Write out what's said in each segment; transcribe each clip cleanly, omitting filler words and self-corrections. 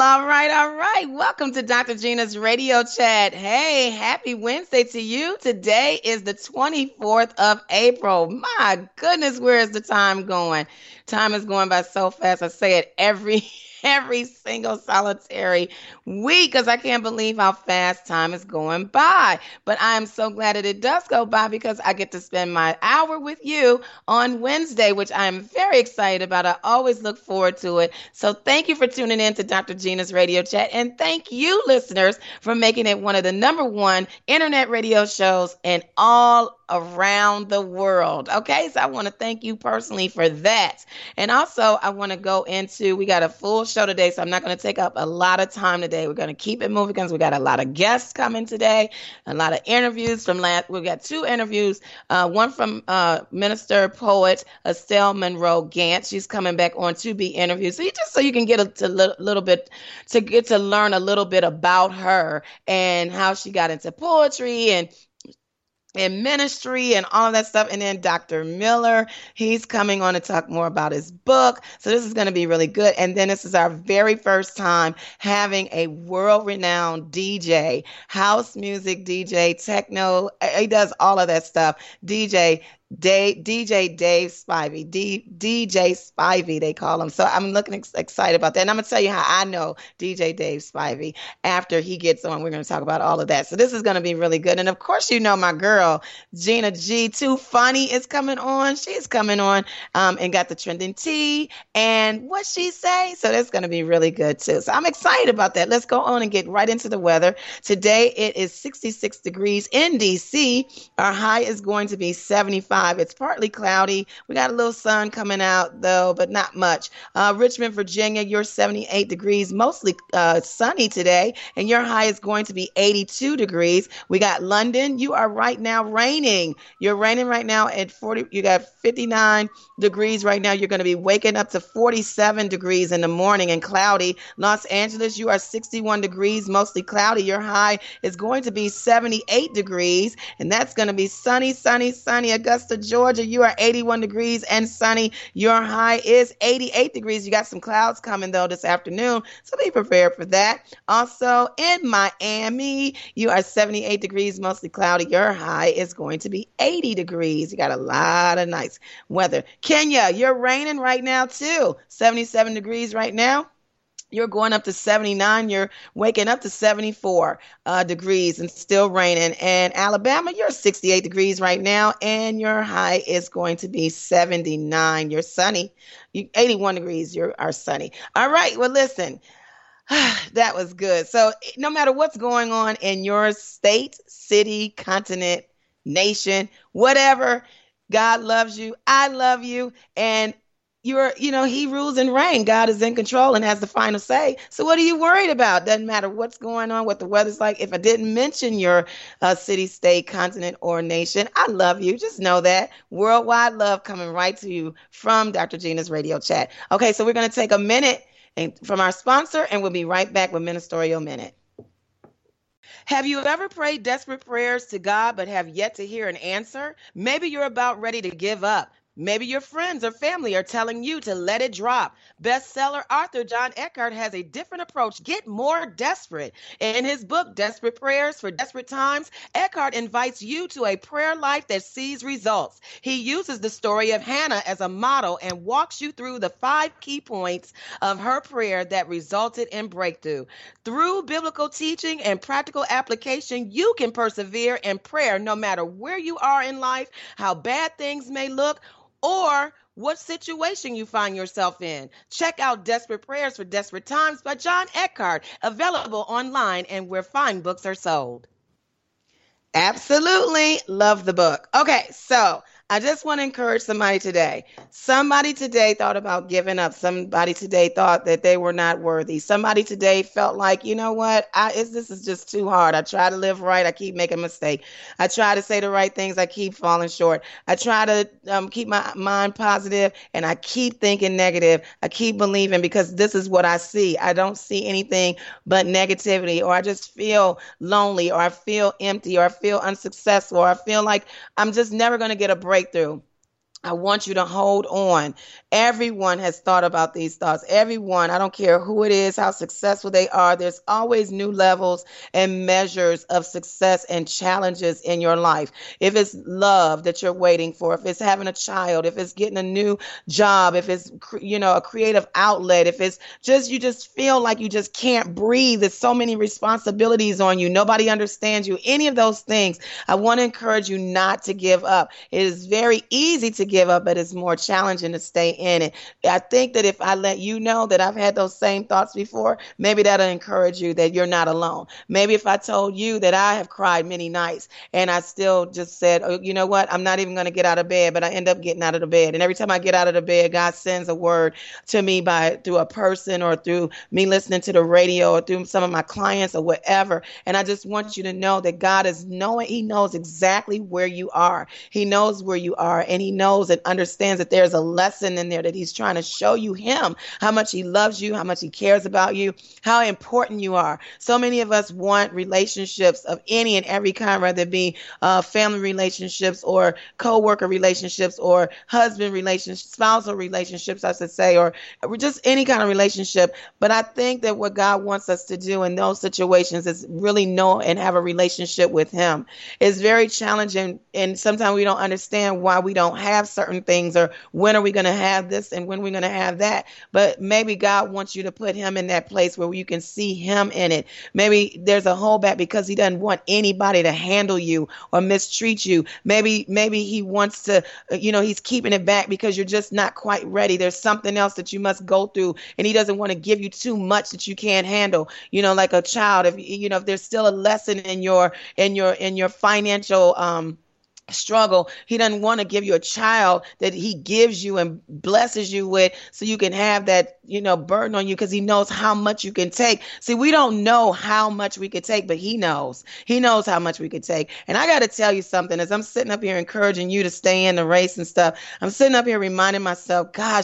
All right, all right. Welcome to Dr. Gina's Radio Chat. Hey, happy Wednesday to you. Today is the 24th of April. My goodness, where is the time going? Time is going by so fast. I say it every single solitary week because I can't believe how fast time is going by. But I am so glad that it does go by because I get to spend my hour with you on Wednesday, which I am very excited about. I always look forward to it. So thank you for tuning in to Dr. Gina's Radio Chat. And thank you, listeners, for making it one of the number one internet radio shows in all around the world. Okay, so I want to thank you personally for that. And also, I want to go into, we got a full show today, so I'm not going to take up a lot of time today. We're going to keep it moving because we got a lot of guests coming today, a lot of interviews from we got two interviews, one from minister poet Estelle Monroe Gant. She's coming back on to be interviewed. So you can get a little bit, to get to learn a little bit about her and how she got into poetry and ministry and all of that stuff. And then Dr. Miller, he's coming on to talk more about his book. So this is going to be really good. And then this is our very first time having a world-renowned DJ, house music DJ, techno. He does all of that stuff. DJ Dave Spivey, DJ Spivey, they call him. So I'm looking excited about that. And I'm going to tell you how I know DJ Dave Spivey after he gets on. We're going to talk about all of that. So this is going to be really good. And of course, you know, my girl, Gina G, Too Funny, is coming on. She's coming on and got the trending tea and what she say. So that's going to be really good too. So I'm excited about that. Let's go on and get right into the weather. Today, it is 66 degrees in DC. Our high is going to be 75. It's partly cloudy. We got a little sun coming out though, but not much. Richmond, Virginia, you're 78 degrees, mostly sunny today, and your high is going to be 82 degrees. We got London. You are right now raining. You're raining right now at 40. You got 59 degrees right now. You're going to be waking up to 47 degrees in the morning and cloudy. Los Angeles, you are 61 degrees, mostly cloudy. Your high is going to be 78 degrees, and that's going to be sunny, sunny, sunny. Augusta, Georgia, you are 81 degrees and sunny. Your high is 88 degrees. You got some clouds coming though this afternoon, so be prepared for that. Also in Miami, you are 78 degrees, mostly cloudy. Your high is going to be 80 degrees. You got a lot of nice weather. Kenya, you're raining right now too. 77 degrees right now. You're going up to 79. You're waking up to 74 degrees and still raining. And Alabama, you're 68 degrees right now, and your high is going to be 79. You're sunny. 81 degrees. You are sunny. All right. Well, listen, that was good. So no matter what's going on in your state, city, continent, nation, whatever, God loves you. I love you. And he rules and reigns. God is in control and has the final say. So what are you worried about? Doesn't matter what's going on, what the weather's like. If I didn't mention your city, state, continent, or nation, I love you. Just know that. Worldwide love coming right to you from Dr. Gina's Radio Chat. Okay, so we're going to take a minute from our sponsor, and we'll be right back with Ministerial Minute. Have you ever prayed desperate prayers to God but have yet to hear an answer? Maybe you're about ready to give up. Maybe your friends or family are telling you to let it drop. Bestseller author John Eckhart has a different approach. Get more desperate. In his book, Desperate Prayers for Desperate Times, Eckhart invites you to a prayer life that sees results. He uses the story of Hannah as a model and walks you through the 5 key points of her prayer that resulted in breakthrough. Through biblical teaching and practical application, you can persevere in prayer no matter where you are in life, how bad things may look, or what situation you find yourself in. Check out Desperate Prayers for Desperate Times by John Eckhart, available online and where fine books are sold. Absolutely love the book. Okay, so I just want to encourage somebody today. Somebody today thought about giving up. Somebody today thought that they were not worthy. Somebody today felt like, you know what, this is just too hard. I try to live right. I keep making a mistake. I try to say the right things. I keep falling short. I try to keep my mind positive, and I keep thinking negative. I keep believing because this is what I see. I don't see anything but negativity, or I just feel lonely, or I feel empty, or I feel unsuccessful, or I feel like I'm just never going to get a breakthrough. I want you to hold on. Everyone has thought about these thoughts. Everyone, I don't care who it is, how successful they are, there's always new levels and measures of success and challenges in your life. If it's love that you're waiting for, if it's having a child, if it's getting a new job, if it's a creative outlet, if it's just you just feel like you just can't breathe, there's so many responsibilities on you, nobody understands you, any of those things, I want to encourage you not to give up. It is very easy to give up, but it's more challenging to stay in it. I think that if I let you know that I've had those same thoughts before, maybe that'll encourage you that you're not alone. Maybe if I told you that I have cried many nights and I still just said, oh, you know what, I'm not even going to get out of bed, but I end up getting out of the bed. And every time I get out of the bed, God sends a word to me through a person or through me listening to the radio or through some of my clients or whatever. And I just want you to know that God is knowing, He knows exactly where you are. He knows where you are, and He knows and understands that there's a lesson in there that He's trying to show you Him, how much He loves you, how much He cares about you, how important you are. So many of us want relationships of any and every kind, whether it be family relationships or co-worker relationships or husband relationships, spousal relationships, I should say, or just any kind of relationship. But I think that what God wants us to do in those situations is really know and have a relationship with Him. It's very challenging, and sometimes we don't understand why we don't have certain things, or when are we going to have this and when we're going to have that. But maybe God wants you to put Him in that place where you can see Him in it. Maybe there's a holdback because He doesn't want anybody to handle you or mistreat you. Maybe He wants to, He's keeping it back because you're just not quite ready. There's something else that you must go through, and He doesn't want to give you too much that you can't handle. Like a child, if there's still a lesson in your financial struggle, He doesn't want to give you a child that He gives you and blesses you with so you can have that burden on you, because He knows how much you can take. See, we don't know how much we could take, but He knows how much we could take. And I got to tell you something, as I'm sitting up here encouraging you to stay in the race and stuff, I'm sitting up here reminding myself, gosh,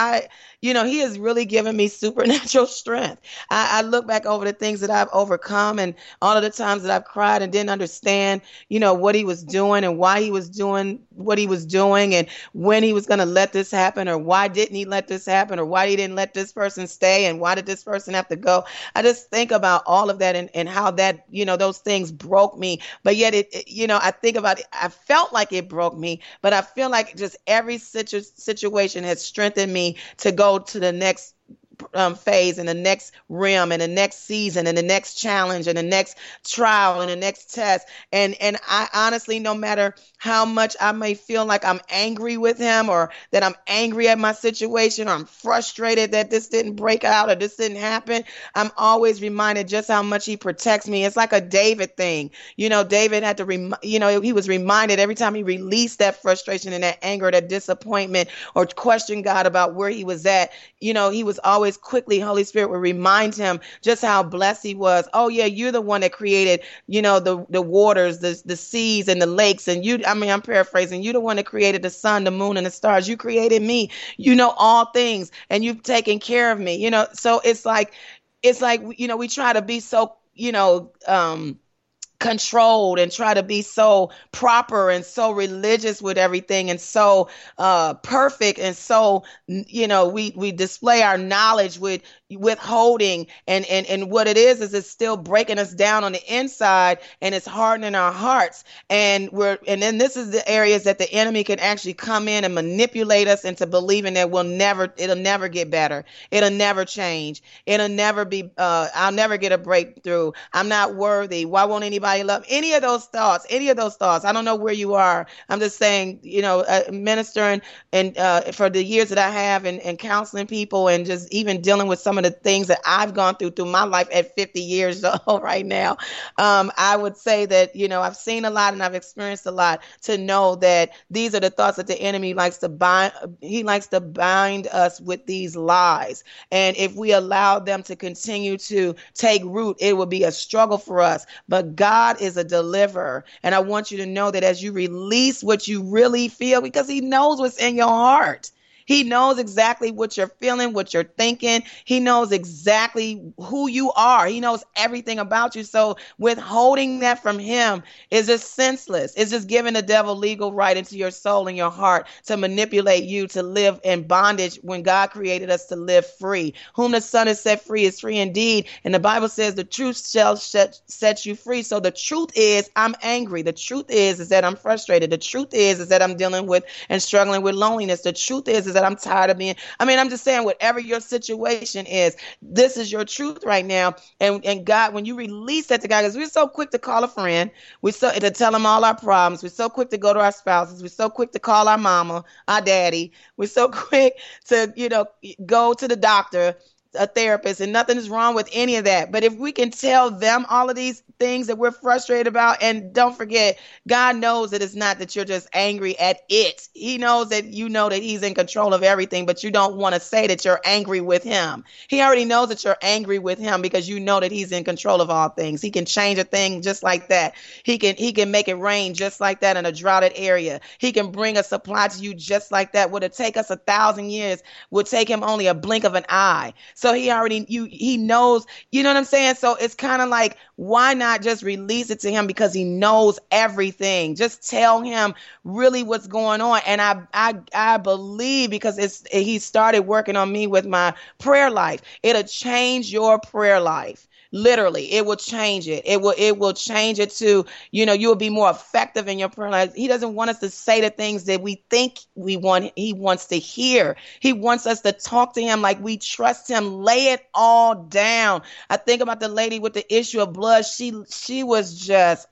He has really given me supernatural strength. I look back over the things that I've overcome and all of the times that I've cried and didn't understand, what He was doing and why He was doing what He was doing and when He was going to let this happen, or why didn't He let this happen, or why He didn't let this person stay and why did this person have to go. I just think about all of that and how that, those things broke me. But yet I think about it, I felt like it broke me, but I feel like just every situation has strengthened me to go to the next phase and the next realm and the next season and the next challenge and the next trial and the next test. And I honestly, no matter how much I may feel like I'm angry with Him, or that I'm angry at my situation, or I'm frustrated that this didn't break out or this didn't happen, I'm always reminded just how much He protects me. It's like a David thing. David had to he was reminded every time he released that frustration and that anger, that disappointment, or questioned God about where he was at. He was always quickly, Holy Spirit would remind him just how blessed he was. Oh yeah, you're the one that created, the waters, the seas and the lakes. And I'm paraphrasing, you're the one that created the sun, the moon, and the stars. You created me. You know all things, and you've taken care of me. So it's like, we try to be so, controlled and try to be so proper and so religious with everything and so perfect, and so we display our knowledge with withholding, and what it is it's still breaking us down on the inside, and it's hardening our hearts, and then this is the areas that the enemy can actually come in and manipulate us into believing that it'll never get better, it'll never change, it'll never be I'll never get a breakthrough, I'm not worthy, why won't anybody love any of those thoughts. I don't know where you are. I'm just saying, ministering and for the years that I have and counseling people and just even dealing with some of the things that I've gone through my life at 50 years old right now. I would say that, I've seen a lot and I've experienced a lot to know that these are the thoughts that the enemy likes to bind. He likes to bind us with these lies. And if we allow them to continue to take root, it will be a struggle for us. But God is a deliverer. And I want you to know that as you release what you really feel, because He knows what's in your heart. He knows exactly what you're feeling, what you're thinking. He knows exactly who you are. He knows everything about you. So withholding that from him is just senseless. It's just giving the devil legal right into your soul and your heart to manipulate you to live in bondage when God created us to live free. Whom the Son has set free is free indeed. And the Bible says the truth shall set you free. So the truth is I'm angry. The truth is that I'm frustrated. The truth is that I'm dealing with and struggling with loneliness. The truth is that I'm tired of being, I'm just saying, whatever your situation is, this is your truth right now. And God, when you release that to God, because we're so quick to call a friend, we're so to tell them all our problems, we're so quick to go to our spouses, we're so quick to call our mama, our daddy, we're so quick to, go to the doctor, a therapist, and nothing is wrong with any of that. But if we can tell them all of these things that we're frustrated about, and don't forget, God knows that it's not that you're just angry at it. He knows that you know that he's in control of everything, but you don't want to say that you're angry with him. He already knows that you're angry with him because you know that he's in control of all things. He can change a thing just like that. He can make it rain just like that in a droughted area. He can bring a supply to you just like that. Would it take us 1,000 years? Would take him only a blink of an eye. So he knows, you know what I'm saying? So it's kind of like, why not just release it to him, because he knows everything. Just tell him really what's going on. And I believe, because he started working on me with my prayer life. It'll change your prayer life. Literally, it will change it. It will change it to, you will be more effective in your prayer life. He doesn't want us to say the things that we think we want. He wants to hear. He wants us to talk to him like we trust him. Lay it all down. I think about the lady with the issue of blood. She was just,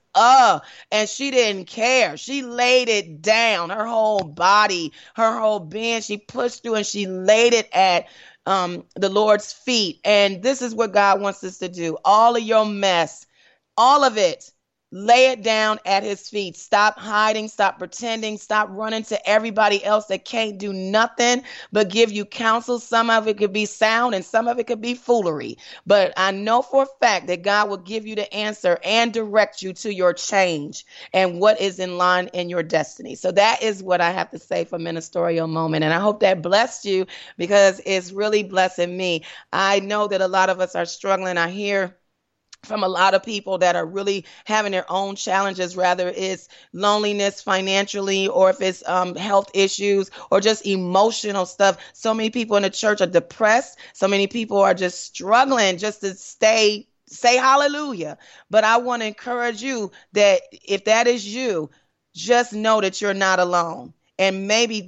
and she didn't care. She laid it down, her whole body, her whole being. She pushed through and she laid it at the Lord's feet. And this is what God wants us to do. All of your mess, all of it, lay it down at his feet. Stop hiding, stop pretending, stop running to everybody else that can't do nothing but give you counsel. Some of it could be sound and some of it could be foolery. But I know for a fact that God will give you the answer and direct you to your change and what is in line in your destiny. So that is what I have to say for Ministerial Moment. And I hope that blessed you, because it's really blessing me. I know that a lot of us are struggling. I hear from a lot of people that are really having their own challenges, rather it's loneliness financially, or if it's health issues or just emotional stuff. So many people in the church are depressed. So many people are just struggling just to say hallelujah. But I want to encourage you that if that is you, just know that you're not alone. And maybe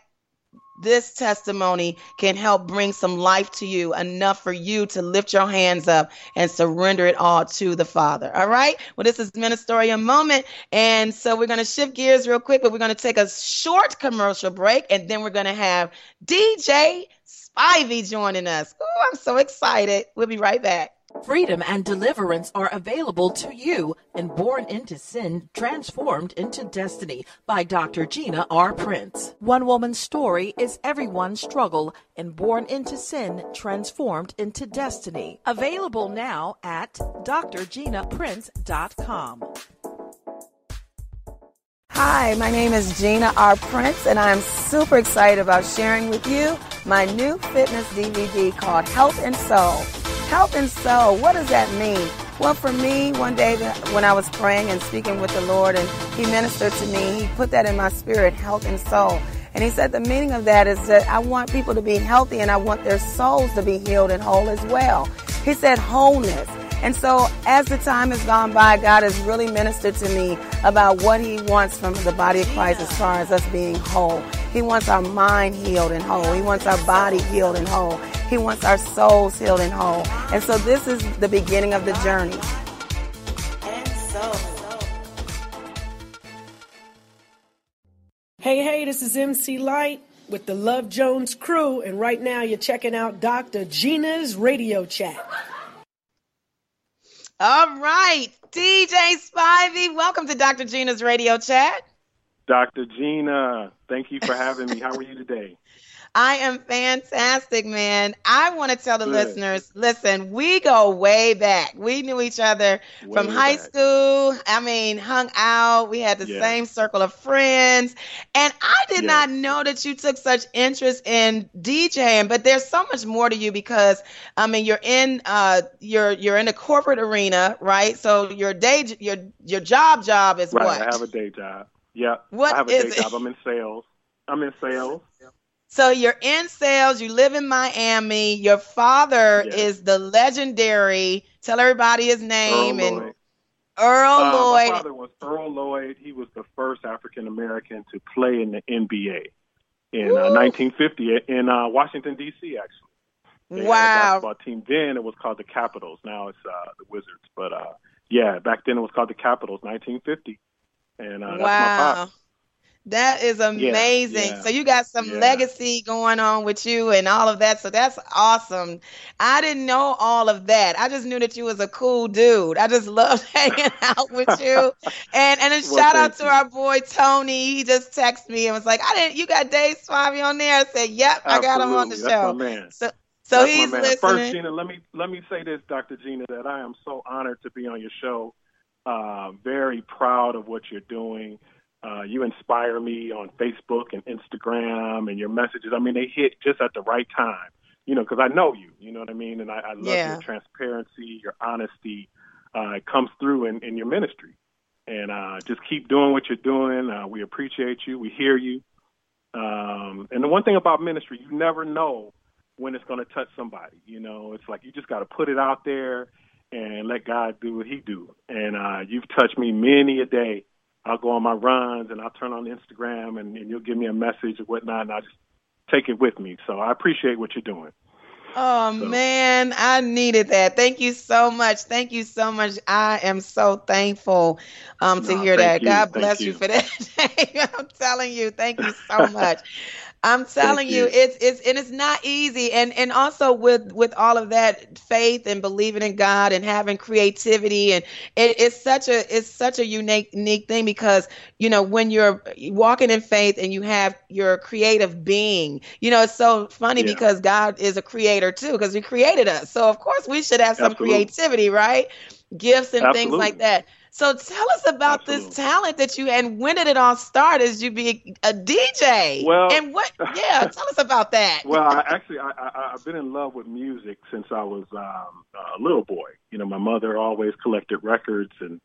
this testimony can help bring some life to you, enough for you to lift your hands up and surrender it all to the Father. All right. Well, this is Ministerial Moment. And so we're going to shift gears real quick, but we're going to take a short commercial break, and then we're going to have DJ Spivey joining us. Oh, I'm so excited. We'll be right back. Freedom and deliverance are available to you in Born into Sin, Transformed into Destiny by Dr. Gina R. Prince. One woman's story is everyone's struggle in Born into Sin, Transformed into Destiny. Available now at drginaprince.com. Hi, my name is Gina R. Prince, and I'm super excited about sharing with you my new fitness DVD called Health and Soul. Health and soul, what does that mean? Well, for me, one day when I was praying and speaking with the Lord, and he ministered to me, he put that in my spirit, health and soul. And he said the meaning of that is that I want people to be healthy, and I want their souls to be healed and whole as well. He said wholeness. And so as the time has gone by, God has really ministered to me about what he wants from the body of Christ as far as us being whole. He wants our mind healed and whole. He wants our body healed and whole. He wants our souls healed and whole. And so this is the beginning of the journey. Hey, this is MC Light with the Love Jones crew, and right now you're checking out Dr. Gina's Radio Chat. All right, DJ Spivey, welcome to Dr. Gina's Radio Chat. Dr. Gina, thank you for having me. How are you today? I am fantastic, man. I want to tell the Good. listeners, listen, we go way back. We knew each other from Way high back. school. I mean, hung out. We had the Yes. same circle of friends. And I did Yes. not know that you took such interest in DJing, but there's so much more to you because I mean, you're in the corporate arena, right? So your job is Right. I what? have a day job. Yeah. I What have a day is it? job. I'm in sales. I'm in sales. So you're in sales, you live in Miami. Your father Yes. is the legendary, tell everybody his Earl name, and Lloyd. Earl My Lloyd. father was Earl Lloyd. He was the first African American to play in the NBA in Woo, 1950 in Washington, D.C., actually. They had a wow. basketball team then. It was called the Capitals. Now it's the Wizards. But, yeah, back then it was called the Capitals, 1950. And that's my pops. Wow. That is Yeah, amazing. yeah, So you got some yeah. legacy going on with you and all of that. So that's awesome. I didn't know all of that. I just knew that you was a cool dude. I just loved hanging out with you. And a Well, shout out thank to you. our boy Tony. He just texted me and was like, I didn't you got Dave Spivey on there? I said, yep, I got him on the Absolutely. That's my show. man. So That's my he's man. First, listening. Gina, let me say this, Dr. Gina, that I am so honored to be on your show. Very proud of what you're doing. You inspire me on Facebook and Instagram, and your messages. I mean, they hit just at the right time, because I know you. You know what I mean? And I love your Yeah. transparency, your honesty. It comes through in your ministry. And just keep doing what you're doing. We appreciate you. We hear you. And the one thing about ministry, you never know when it's going to touch somebody. It's like you just got to put it out there and let God do what he do. And you've touched me many a day. I'll go on my runs and I'll turn on Instagram and you'll give me a message or whatnot, and I'll just take it with me. So I appreciate what you're doing. Oh So, man, I needed that. Thank you so much. Thank you so much. I am so thankful to no, hear thank that. you. God Thank bless you you. for that. I'm telling you, thank you so much. I'm Thank telling you, you. it's not easy, and also with all of that faith and believing in God and having creativity, and it's such a unique thing because when you're walking in faith and you have your creative being, it's so funny Yeah, because God is a creator too because He created us, so of course we should have some absolutely. creativity, right? Gifts and things like Absolutely. that. So tell us about this Absolutely. talent that you and when did it all start as you be a DJ? Well, And what, yeah, tell us about that. well, I've been in love with music since I was a little boy. My mother always collected records and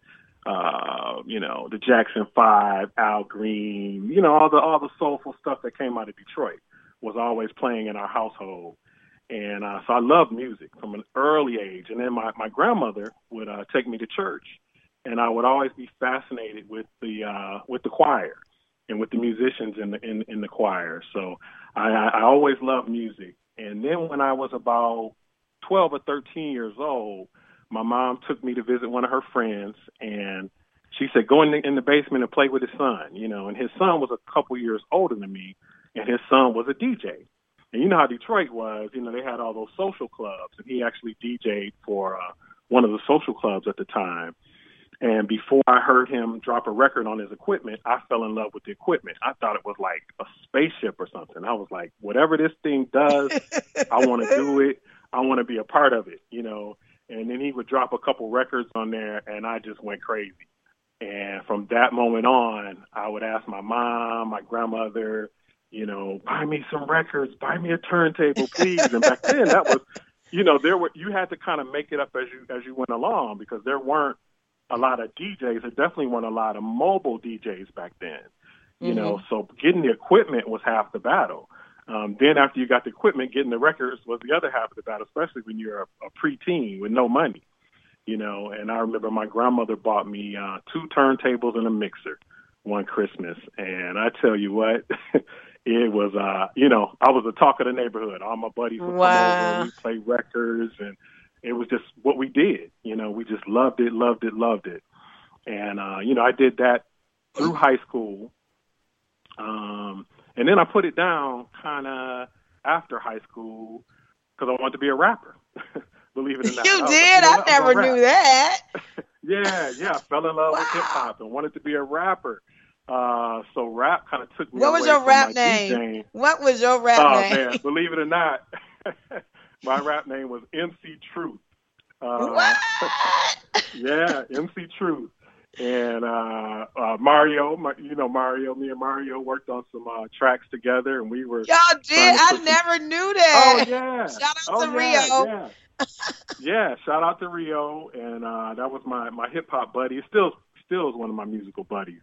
the Jackson 5, Al Green, all the soulful stuff that came out of Detroit was always playing in our household. And so I loved music from an early age. And then my grandmother would take me to church, and I would always be fascinated with the choir and with the musicians in the choir. So I always loved music. And then when I was about 12 or 13 years old, my mom took me to visit one of her friends, and she said, go in the basement and play with his son, and his son was a couple years older than me, and his son was a DJ. And you know how Detroit was, they had all those social clubs, and he actually DJ'd for one of the social clubs at the time. And before I heard him drop a record on his equipment, I fell in love with the equipment. I thought it was like a spaceship or something. I was like, whatever this thing does, I want to do it. I want to be a part of it, And then he would drop a couple records on there, and I just went crazy. And from that moment on, I would ask my mom, my grandmother, buy me some records, buy me a turntable, please. And back then, that was, you had to kind of make it up as you went along because there weren't a lot of DJs. There definitely weren't a lot of mobile DJs back then. So getting the equipment was half the battle. Then after you got the equipment, getting the records was the other half of the battle, especially when you're a preteen with no money. And I remember my grandmother bought me 2 turntables and a mixer one Christmas. And I tell you what, it was, I was the talk of the neighborhood. All my buddies would come over, Wow. we'd play records, and it was just what we did. We just loved it. And, I did that through high school. And then I put it down kind of after high school because I wanted to be a rapper. Believe it or not. You I was like, did? you know I what? I'm never gonna knew rap. that. Yeah. I fell in love with hip Wow. hop and wanted to be a rapper. So rap kind of took me What was away your from rap my name? DJing. What was your rap Oh name? man, believe it or not, my rap name was MC Truth. What? Yeah, MC Truth. And Mario, Mario, me and Mario worked on some tracks together, and we were Y'all did? trying to I put some. never knew Oh that. yeah, Shout out oh to yeah, Rio. yeah, yeah. Shout out to Rio, and that was my hip hop buddy. It still is one of my musical buddies.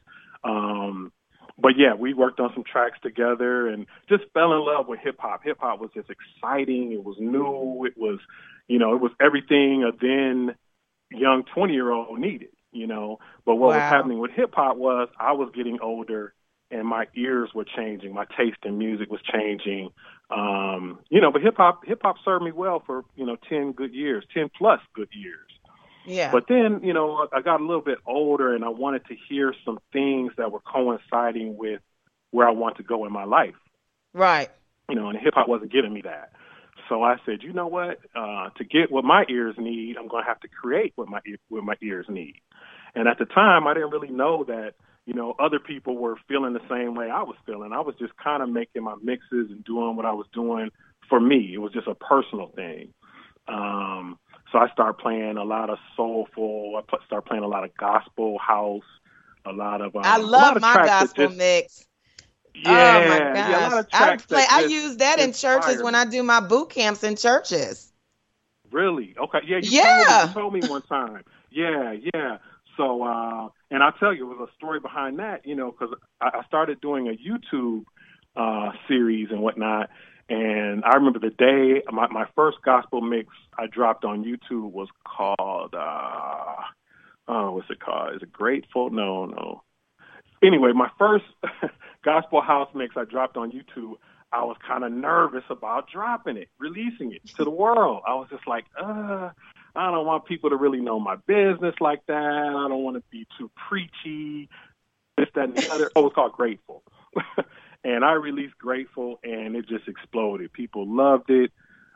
But yeah, we worked on some tracks together, and just fell in love with hip hop. Hip hop was just exciting. It was new. It was, it was everything a then young 20-year-old needed. But what was happening with hip hop was I was getting older and my ears were changing. My taste in music was changing. But hip hop served me well for, 10 good years, 10 plus good years. Yeah. But then, I got a little bit older and I wanted to hear some things that were coinciding with where I want to go in my life. Right. And hip hop wasn't giving me that. So I said, you know what? To get what my ears need, I'm going to have to create what my ears need. And at the time, I didn't really know that, other people were feeling the same way I was feeling. I was just kind of making my mixes and doing what I was doing for me. It was just a personal thing. So I started playing a lot of soulful. I started playing a lot of gospel house, a lot of I love my gospel mix. Yeah, oh my gosh. Yeah, a lot of tracks I use that in churches when I do my boot camps in churches. Really? Okay. Yeah, you told me one time. Yeah. So, and I'll tell you, it was a story behind that, because I started doing a YouTube series and whatnot. And I remember the day my first gospel mix I dropped on YouTube was called, what's it called? Is it Grateful? No. Anyway, my first gospel house mix I dropped on YouTube, I was kind of nervous about dropping it, releasing it to the world. I was just like, I don't want people to really know my business like that. I don't want to be too preachy, this, that, and the other. Oh, it's called Grateful. And I released Grateful, and it just exploded. People loved it.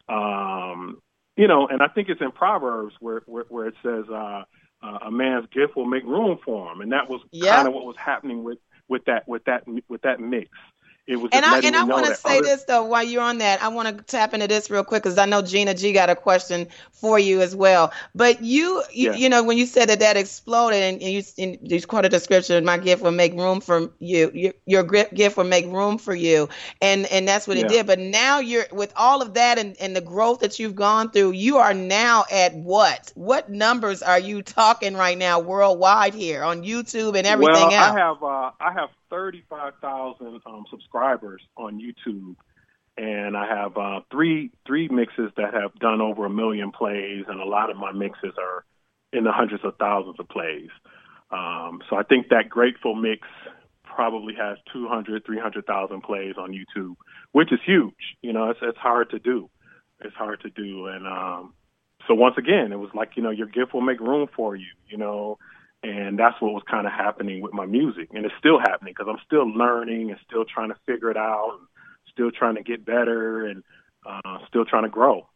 And I think it's in Proverbs where it says a man's gift will make room for him, and that was kind of what was happening with that mix. It was just I want to say this though, while you're on that, I want to tap into this real quick because I know Gina G got a question for you as well. But you when you said that exploded and you quoted the scripture, my gift will make room for you. Your gift will make room for you, and that's what it did. But now you're with all of that and the growth that you've gone through. You are now at what? What numbers are you talking right now worldwide here on YouTube and everything else? I have 35,000 subscribers on YouTube, and I have three mixes that have done over 1 million plays, and a lot of my mixes are in the hundreds of thousands of plays. So I think that Grateful mix probably has 200, 300,000 plays on YouTube, which is huge. It's hard to do. It's hard to do, and so once again, it was like your gift will make room for you. And that's what was kind of happening with my music. And it's still happening because I'm still learning and still trying to figure it out, and still trying to get better, and still trying to grow,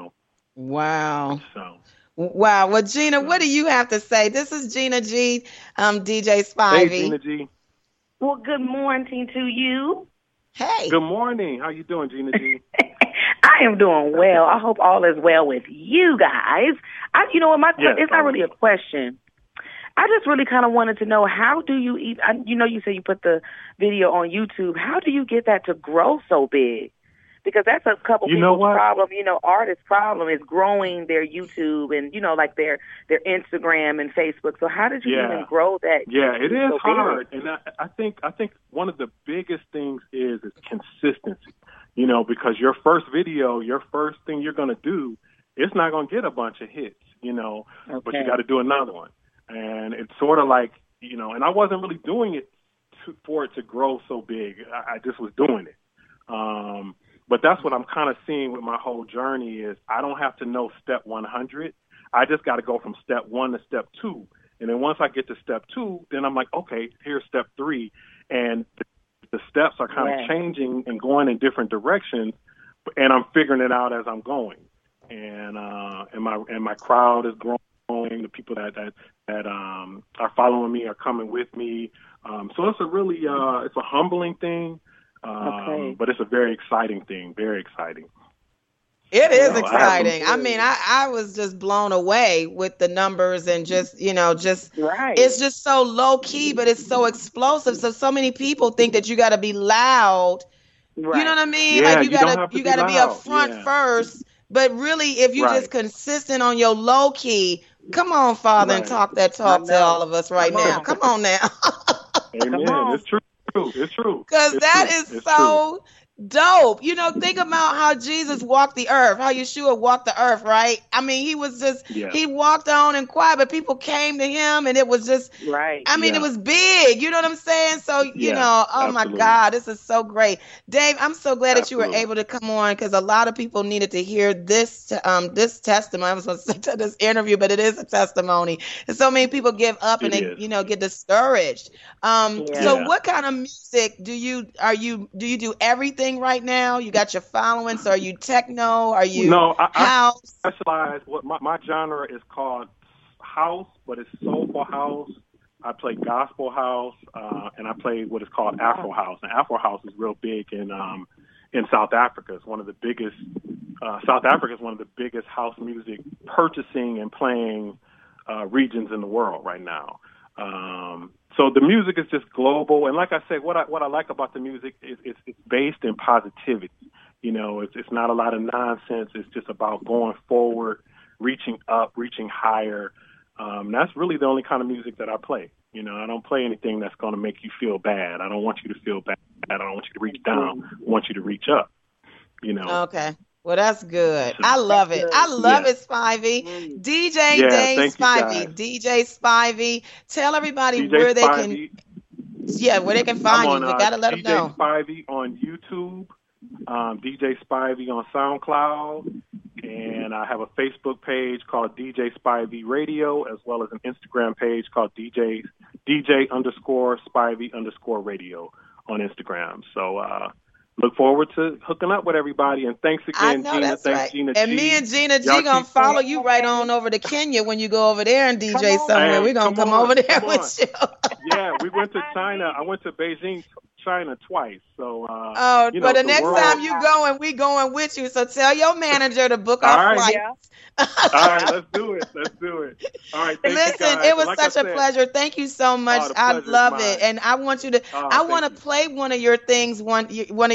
Wow. So. Wow. Well, Gina, what do you have to say? This is Gina G, DJ Spivey. Hey, Gina G. Well, good morning to you. Hey. Good morning. How you doing, Gina G? I am doing well. I hope all is well with you guys. It's not really a question. I just really kind of wanted to know, how do you eat? You said you put the video on YouTube. How do you get that to grow so big? Because that's a couple people's problem. Artists' problem is growing their YouTube and, like their Instagram and Facebook. So how did you even grow that? Yeah, it is hard. And I think one of the biggest things is consistency, because your first video, your first thing you're going to do, it's not going to get a bunch of hits, but you got to do another one. And it's sort of like, and I wasn't really doing it for it to grow so big. I just was doing it. But that's what I'm kind of seeing with my whole journey is I don't have to know step 100. I just got to go from step 1 to step 2. And then once I get to step 2, then I'm like, okay, here's step 3. And the steps are kind of changing and going in different directions. And I'm figuring it out as I'm going. And my crowd is growing. The people that are following me are coming with me. So it's a really, it's a humbling thing, but it's a very exciting thing, very exciting. It is exciting. I mean, I was just blown away with the numbers and just, it's just so low key, but it's so explosive. So many people think that you got to be loud. Right. You know what I mean? Yeah, like you got to be up front first. But really, if you're just consistent on your low key, come on, Father, and talk that talk to all of us right now. Come on now. Amen. It's true. It's true. Because that is so dope. Think about how Jesus walked the earth, how Yeshua walked the earth, right? I mean, he was just, he walked on and quiet, but people came to him and it was just, it was big. You know what I'm saying? So, absolutely. My God, this is so great. Dave, I'm so glad that you were able to come on because a lot of people needed to hear this testimony. I was going to say this interview, but it is a testimony. And so many people give up and they, get discouraged. So what kind of music do you do everything right now? You got your following, so are you techno? Are you house? I specialize. What my genre is called house, but it's soulful house. I play gospel house, and I play what is called Afro house. And Afro house is real big in South Africa. It's one of the biggest. South Africa is one of the biggest house music purchasing and playing regions in the world right now. So the music is just global, and like I said, what I like about the music is it's based in positivity. It's not a lot of nonsense. It's just about going forward, reaching up, reaching higher. That's really the only kind of music that I play. I don't play anything that's going to make you feel bad. I don't want you to feel bad. I don't want you to reach down. I want you to reach up. Okay. Well, that's good. I love it. I love it, Spivey. DJ Dave Spivey. DJ Spivey. Tell everybody where they can. Yeah, where they can find you. You gotta let them know. DJ Spivey on YouTube. DJ Spivey on SoundCloud, and I have a Facebook page called DJ Spivey Radio, as well as an Instagram page called DJ _Spivey _radio on Instagram. So. Look forward to hooking up with everybody, and thanks again, Gina. That's thanks, right. Gina and G. me and Gina G gonna follow you right on over to Kenya when you go over there and DJ somewhere. We're gonna come over there with you. Yeah, we went to China. I went to Beijing, China twice. So. But the next time you going, we going with you. So tell your manager to book our flight. Yeah. All right, let's do it. All right, listen, it was such a pleasure. Thank you so much. I love it, and I want you to. I want to play one of your things, one of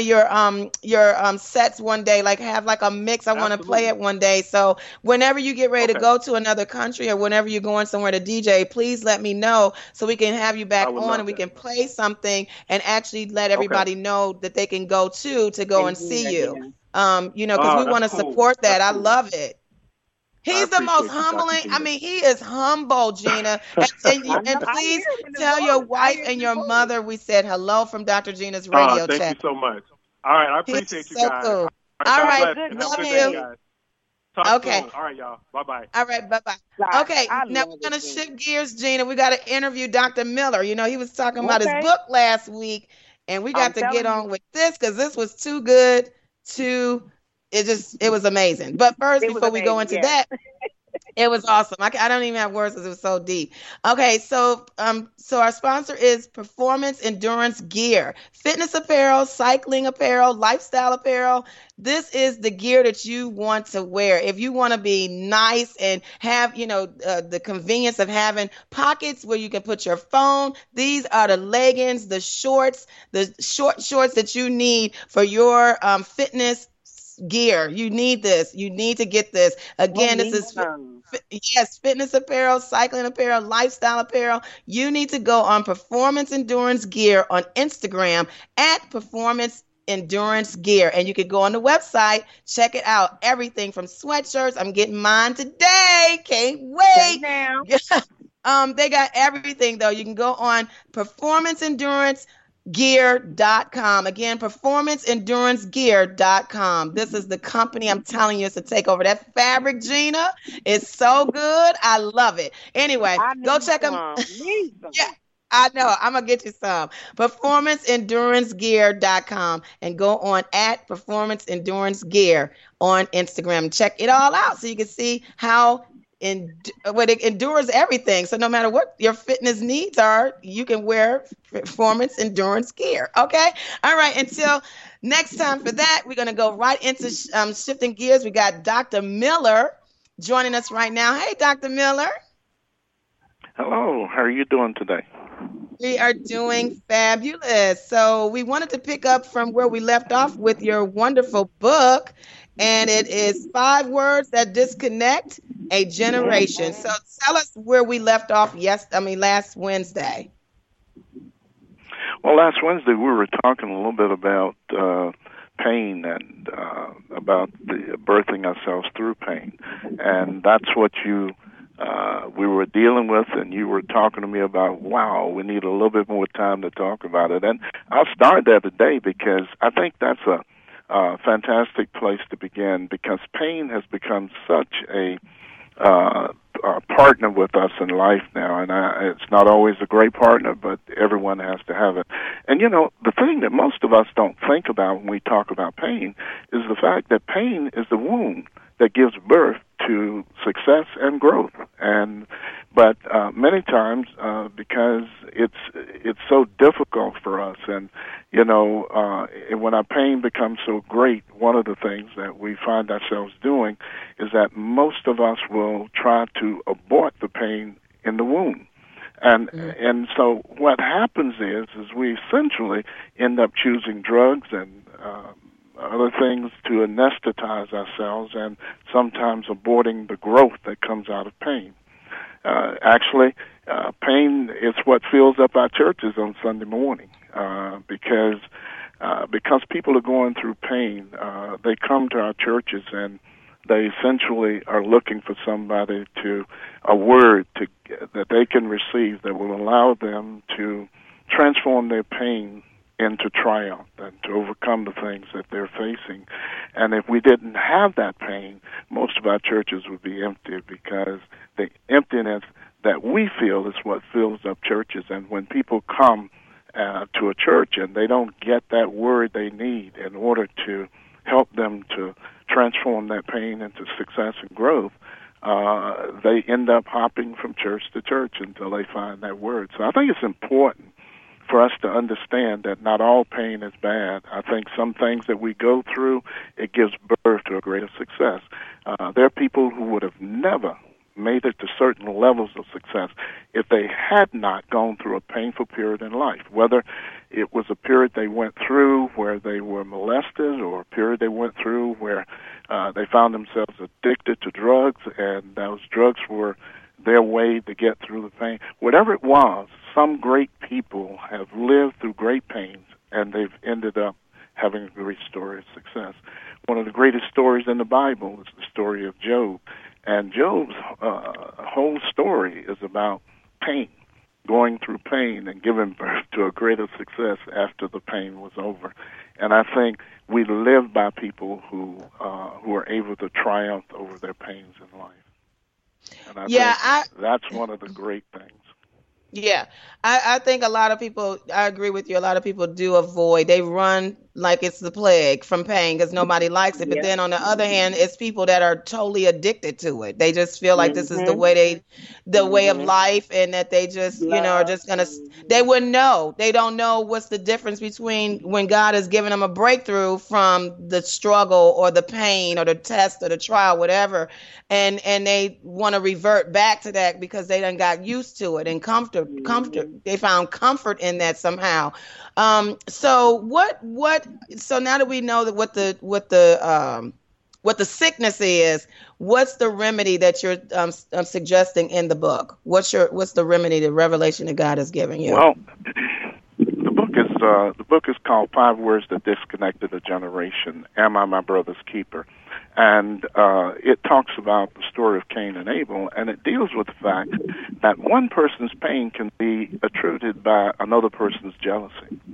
your sets one day. Like have like a mix. I want to play it one day. So whenever you get ready to go to another country or whenever you're going somewhere to DJ, please let me know so we can have you back on and we can play something and actually let everybody know that they can go to go and see you. Because we want to support that. I love it. He's the most humbling. I mean, he is humble, Gina. And please tell your wife and your mother we said hello from Dr. Gina's radio chat. Thank you so much. All right, I appreciate you guys. Cool. All right, love you. Okay. All right, y'all. Bye-bye. All right, bye-bye. Okay, now we're going to shift gears, Gina. We got to interview Dr. Miller. He was talking about his book last week, and we got to get on with this because this was too good to... It was amazing. But first, before we go into that, it was awesome. I don't even have words because it was so deep. Okay, so our sponsor is Performance Endurance Gear. Fitness apparel, cycling apparel, lifestyle apparel. This is the gear that you want to wear. If you want to be nice and have, the convenience of having pockets where you can put your phone, these are the leggings, the shorts, the short shorts that you need for your fitness gear. You need this. You need to get this. Again, this is fitness apparel, cycling apparel, lifestyle apparel. You need to go on Performance Endurance Gear on Instagram at Performance Endurance Gear, and you can go on the website, check it out. Everything from sweatshirts. I'm getting mine today. Can't wait. Now. They got everything though. You can go on performanceendurancegear.com. Again, performanceendurancegear.com. This is the company I'm telling you is to take over. That fabric, Gina, is so good. I love it. Anyway, go check them. Yeah, I know. I'm going to get you some. Performanceendurancegear.com and go on at Performance Endurance Gear on Instagram. Check it all out so you can see how it endures everything. So no matter what your fitness needs are, you can wear performance endurance gear. Okay. All right. Until next time for that, we're going to go right into shifting gears. We got Dr. Miller joining us right now. Hey, Dr. Miller. Hello. How are you doing today? We are doing fabulous. So we wanted to pick up from where we left off with your wonderful book, and it is 5 Words That Disconnect a Generation. So tell us where we left off last Wednesday. Well, last Wednesday we were talking a little bit about pain and about the birthing ourselves through pain, and that's what we were dealing with, and you were talking to me about, wow, we need a little bit more time to talk about it. And I'll start there today because I think that's a fantastic place to begin, because pain has become such a partner with us in life now, and it's not always a great partner, but everyone has to have it. And, the thing that most of us don't think about when we talk about pain is the fact that pain is the womb that gives birth to success and growth. But many times, because it's so difficult for us, and when our pain becomes so great, one of the things that we find ourselves doing is that most of us will try to abort the pain in the womb. And so what happens is we essentially end up choosing drugs and other things to anesthetize ourselves, and sometimes aborting the growth that comes out of pain. Actually, pain is what fills up our churches on Sunday morning, because people are going through pain. They come to our churches and they essentially are looking for a word that they can receive that will allow them to transform their pain into triumph and to overcome the things that they're facing. And if we didn't have that pain, most of our churches would be empty, because the emptiness that we feel is what fills up churches. And when people come to a church and they don't get that word they need in order to help them to transform that pain into success and growth, they end up hopping from church to church until they find that word. So I think it's important for us to understand that not all pain is bad. I think some things that we go through, it gives birth to a greater success. There are people who would have never made it to certain levels of success if they had not gone through a painful period in life, whether it was a period they went through where they were molested, or a period they went through where they found themselves addicted to drugs, and those drugs were their way to get through the pain. Whatever it was, some great people have lived through great pains, and they've ended up having a great story of success. One of the greatest stories in the Bible is the story of Job. And Job's whole story is about pain, going through pain and giving birth to a greater success after the pain was over. And I think we live by people who are able to triumph over their pains in life. And I think that's one of the great things. Yeah, I think a lot of people, I agree with you, a lot of people do avoid, they run like it's the plague from pain because nobody likes it. But then on the other hand, it's people that are totally addicted to it. They just feel like this is the way way of life, and that they just, are just going to, they wouldn't know. They don't know what's the difference between when God is giving them a breakthrough from the struggle or the pain or the test or the trial, whatever. And they want to revert back to that because they done got used to it and comfort. They found comfort in that somehow. So now that we know that what the sickness is, what's the remedy that you're suggesting in the book? What's the remedy, the revelation that God has given you? Well, the book is called 5 Words That Disconnected a Generation. Am I my brother's keeper? And it talks about the story of Cain and Abel, and it deals with the fact that one person's pain can be attributed by another person's jealousy.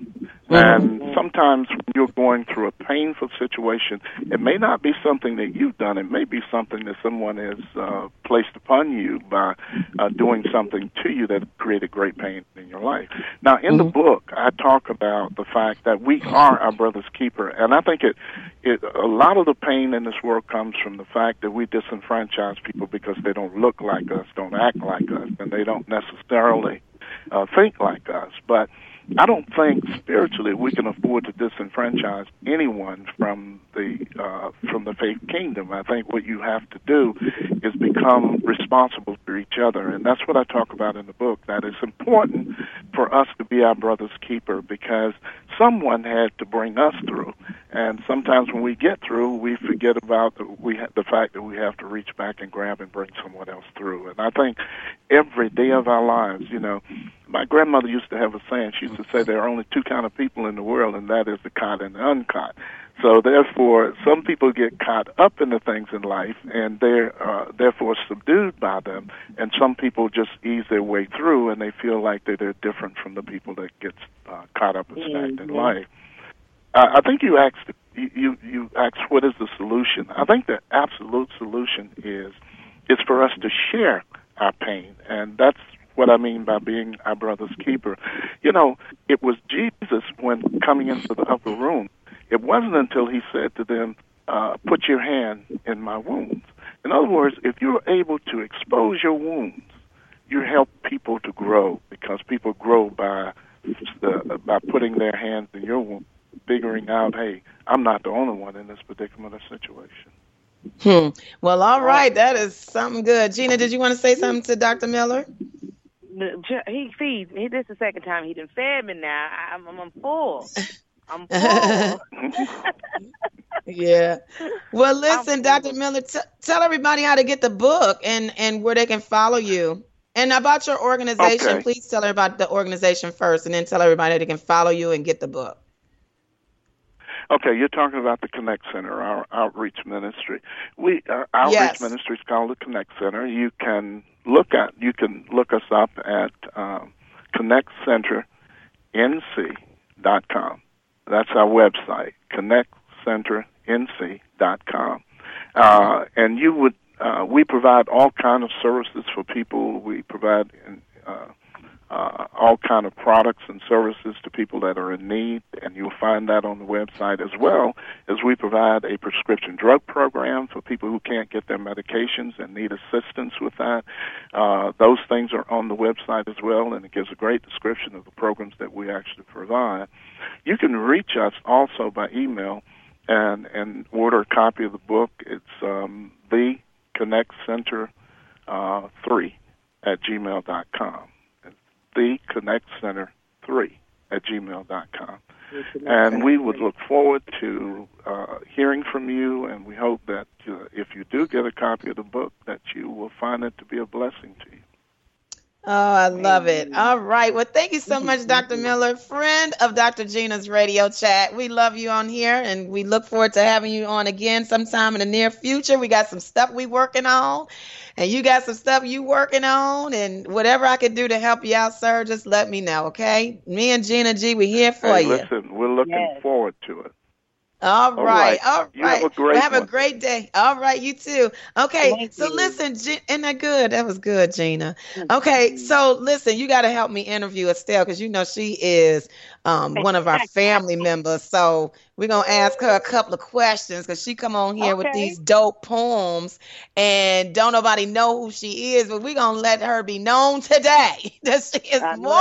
And sometimes when you're going through a painful situation, it may not be something that you've done. It may be something that someone has placed upon you by doing something to you that created great pain in your life. Now, in the book, I talk about the fact that we are our brother's keeper. And I think a lot of the pain in this world comes from the fact that we disenfranchise people because they don't look like us, don't act like us, and they don't necessarily think like us. But I don't think spiritually we can afford to disenfranchise anyone from the faith kingdom. I think what you have to do is become responsible for each other, and that's what I talk about in the book. That it's important for us to be our brother's keeper because someone had to bring us through, and sometimes when we get through, we forget about the fact that we have to reach back and grab and bring someone else through. And I think every day of our lives, my grandmother used to have a saying. She used to say there are only two kind of people in the world, and that is the caught and the uncaught. So therefore, some people get caught up in the things in life, and they're therefore subdued by them, and some people just ease their way through, and they feel like they're different from the people that get caught up and stacked in life. I think you asked what is the solution. I think the absolute solution is for us to share our pain, and that's what I mean by being our brother's keeper. It was Jesus when coming into the upper room. It wasn't until he said to them, put your hand in my wounds. In other words, if you're able to expose your wounds, you help people to grow because people grow by putting their hands in your wounds, figuring out, hey, I'm not the only one in this particular situation. Well, all right. That is something good. Gina, did you want to say something to Dr. Miller? He feeds me. This is the second time he done fed me now. I'm full. I'm full. Yeah. Well, listen, Dr. Miller, tell everybody how to get the book and where they can follow you. And about your organization, Okay. Please tell everybody about the organization first, and then tell everybody that they can follow you and get the book. Okay, you're talking about the Connect Center, our outreach ministry. Our outreach ministry is called the Connect Center. You can look us up at connectcenternc.com. That's our website, connectcenternc.com. And we provide all kinds of services for people. We provide all kind of products and services to people that are in need, and you'll find that on the website, as well as we provide a prescription drug program for people who can't get their medications and need assistance with that. Those things are on the website as well, and it gives a great description of the programs that we actually provide. You can reach us also by email and order a copy of the book. It's the Connect Center 3 at gmail.com. The Connect Center 3 at gmail.com. And we would look forward to hearing from you, and we hope that if you do get a copy of the book, that you will find it to be a blessing to you. Oh, I love it. All right. Well, thank you so much, Dr. Miller, friend of Dr. Gina's Radio Chat. We love you on here, and we look forward to having you on again sometime in the near future. We got some stuff we working on, and you got some stuff you working on, and whatever I can do to help you out, sir, just let me know, okay? Me and Gina G, we're here for you. Listen, we're looking forward to it. All right. You have a great Have a great day. All right, you too. Okay, so listen, isn't that good? That was good, Gina. Okay, so listen, you got to help me interview Estelle because you know she is one of our family members. So we're going to ask her a couple of questions because she come on here with these dope poems and don't nobody know who she is, but we're going to let her be known today that she is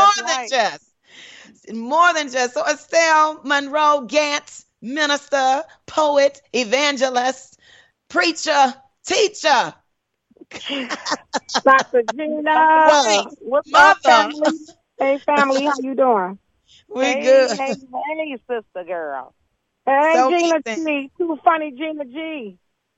more than just. So Estelle Monroe Gantz, minister, poet, evangelist, preacher, teacher. Dr. Gina, what's up, family? Hey, family, how you doing? We good. Hey, sister girl. Hey, So Gina decent. G. Too funny, Gina G.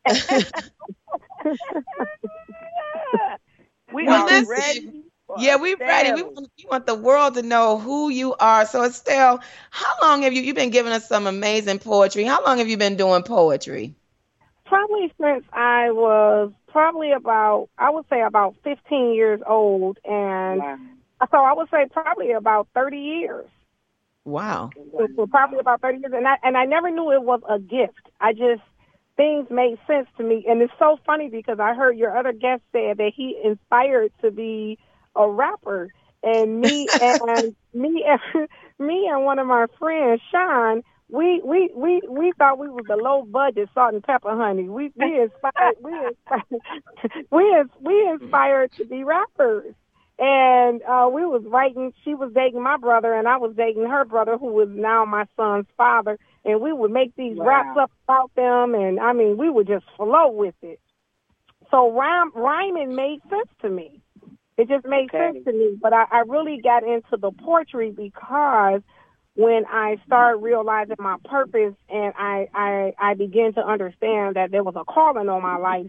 We Well, are listen, ready. Yeah, we're ready. We want the world to know who you are. So Estelle, how long have you've been giving us some amazing poetry? How long have you been doing poetry? Probably since I was I would say about 15 years old. And so I would say probably about 30 years. Wow. For probably about 30 years. And I never knew it was a gift. Things made sense to me. And it's so funny because I heard your other guest say that he inspired to be a rapper. And me and one of my friends, Sean, we thought we was the low budget Salt and Pepper Honey. We inspired to be rappers. And we was writing. She was dating my brother, and I was dating her brother, who is now my son's father. And we would make these raps up about them, and I mean, we would just flow with it. So rhyming made sense to me. It just made sense to me. But I really got into the poetry because when I started realizing my purpose, and I began to understand that there was a calling on my life.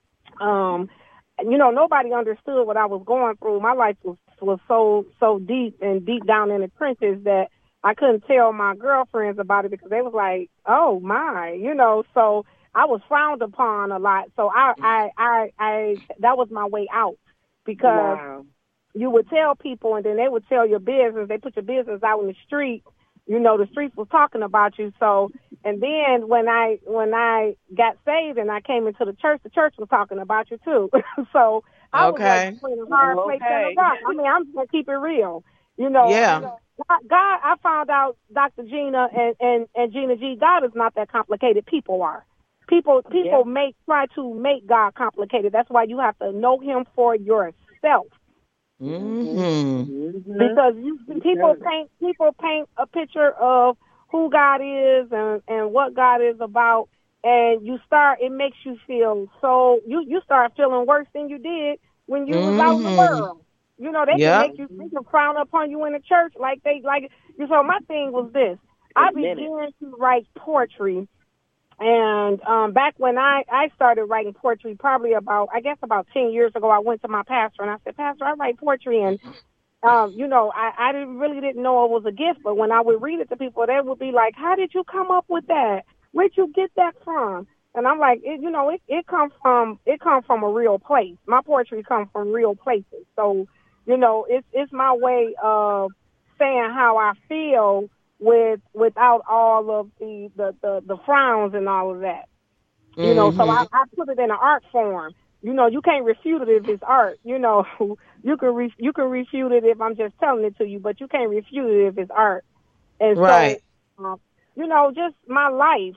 Nobody understood what I was going through. My life was so deep and deep down in the trenches that I couldn't tell my girlfriends about it because they was like, oh my, so I was frowned upon a lot. So I that was my way out because you would tell people and then they would tell your business. They put your business out in the street. The streets was talking about you. So, and then when I got saved and I came into the church was talking about you too. So I was like between a hard place and a rock. I mean, I'm just gonna keep it real. God, I found out, Dr. Gina and Gina G, God is not that complicated. People are. People try to make God complicated. That's why you have to know Him for yourself. Mm-hmm. Because people paint a picture of who God is and what God is about, and it makes you feel so. You start feeling worse than you did when you was out in the world. They can frown upon you in the church So my thing was this. I began to write poetry, and back when I started writing poetry, probably about 10 years ago, I went to my pastor and I said, Pastor, I write poetry, and I didn't know it was a gift, but when I would read it to people, they would be like, how did you come up with that? Where'd you get that from? And I'm like, it comes from a real place. My poetry comes from real places. So, it's my way of saying how I feel without all of the frowns and all of that. So I put it in an art form. You can't refute it if it's art. You can refute it if I'm just telling it to you, but you can't refute it if it's art. And so, just my life.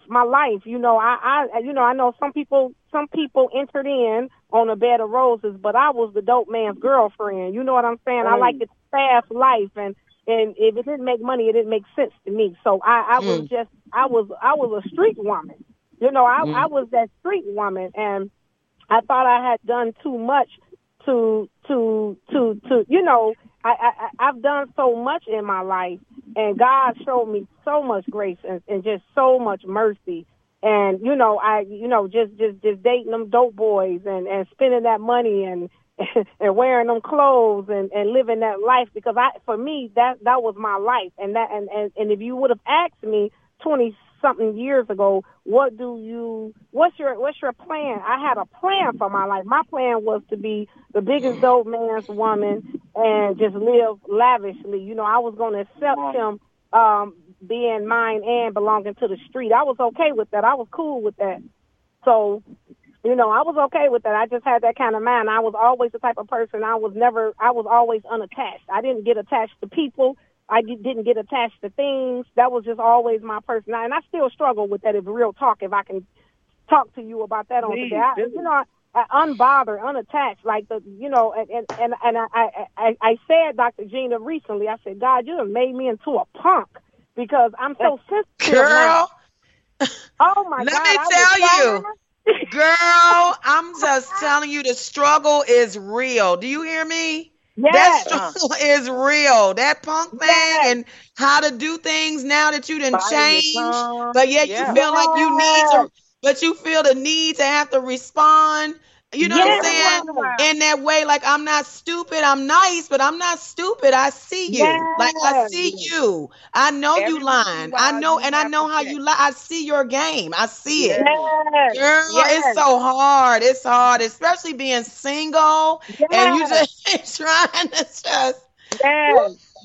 I know some people entered in on a bed of roses, but I was the dope man's girlfriend. You know what I'm saying? I like the fast life, and if it didn't make money, it didn't make sense to me. So I was a street woman. I was that street woman, and I thought I had done too much to I've done so much in my life, and God showed me so much grace and just so much mercy. And, just dating them dope boys and spending that money and wearing them clothes and living that life, because for me, that was my life. And if you would have asked me 20-something years ago, what's your plan? I had a plan for my life. My plan was to be the biggest dope man's woman and just live lavishly. I was going to accept him being mine and belonging to the street. I was okay with that. I was cool with that. So, I was okay with that. I just had that kind of mind. I was always the type of person. I was always unattached. I didn't get attached to people. I didn't get attached to things. That was just always my personality. And I still struggle with that, if I can talk to you about that on today. I unbothered, unattached, and I said, Dr. Gina, recently, I said, God, you have made me into a punk because I'm so sensitive. Girl. Now. Oh my God. Let me tell you, girl, I'm just telling you, the struggle is real. Do you hear me? Yes. That struggle is real. That punk thing and how to do things now that you done changed, but yet you feel like you need to, but you feel the need to have to respond. You know what I'm saying? In that way, like, I'm not stupid. I'm nice, but I'm not stupid. I see you. Like, I see you. I know you lying. I know how you lie. I see your game. I see it. Girl, it's so hard. It's hard, especially being single and you just trying to just.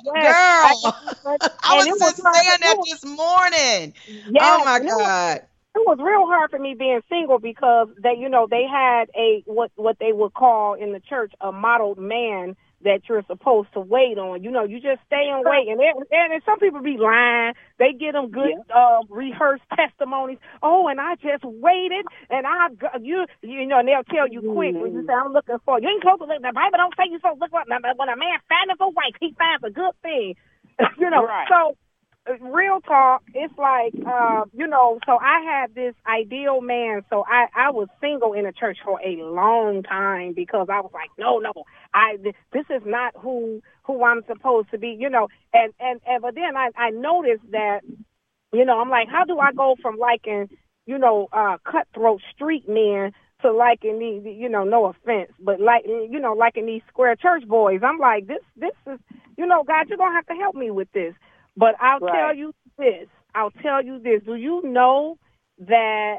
Yes, Girl, I and was it was just hard. saying that this morning. Oh Yes, my and God. it was real hard for me being single because they had a what they would call in the church a modeled man that you're supposed to wait on. You just stay and wait, and some people be lying. They get them good rehearsed testimonies. Oh, and I just waited, and and they'll tell you quick when you say I'm looking for. You ain't supposed to look. The Bible don't say you supposed to look for. When a man findeth a wife, he finds a good thing. Right. So. Real talk, it's like, so I had this ideal man. So I was single in the church for a long time because I was like, no, this is not who I'm supposed to be, but then I noticed that, I'm like, how do I go from liking, cutthroat street men to liking these, no offense, but liking these square church boys. I'm like, this is, God, you're going to have to help me with this. But I'll tell you this. Do you know that,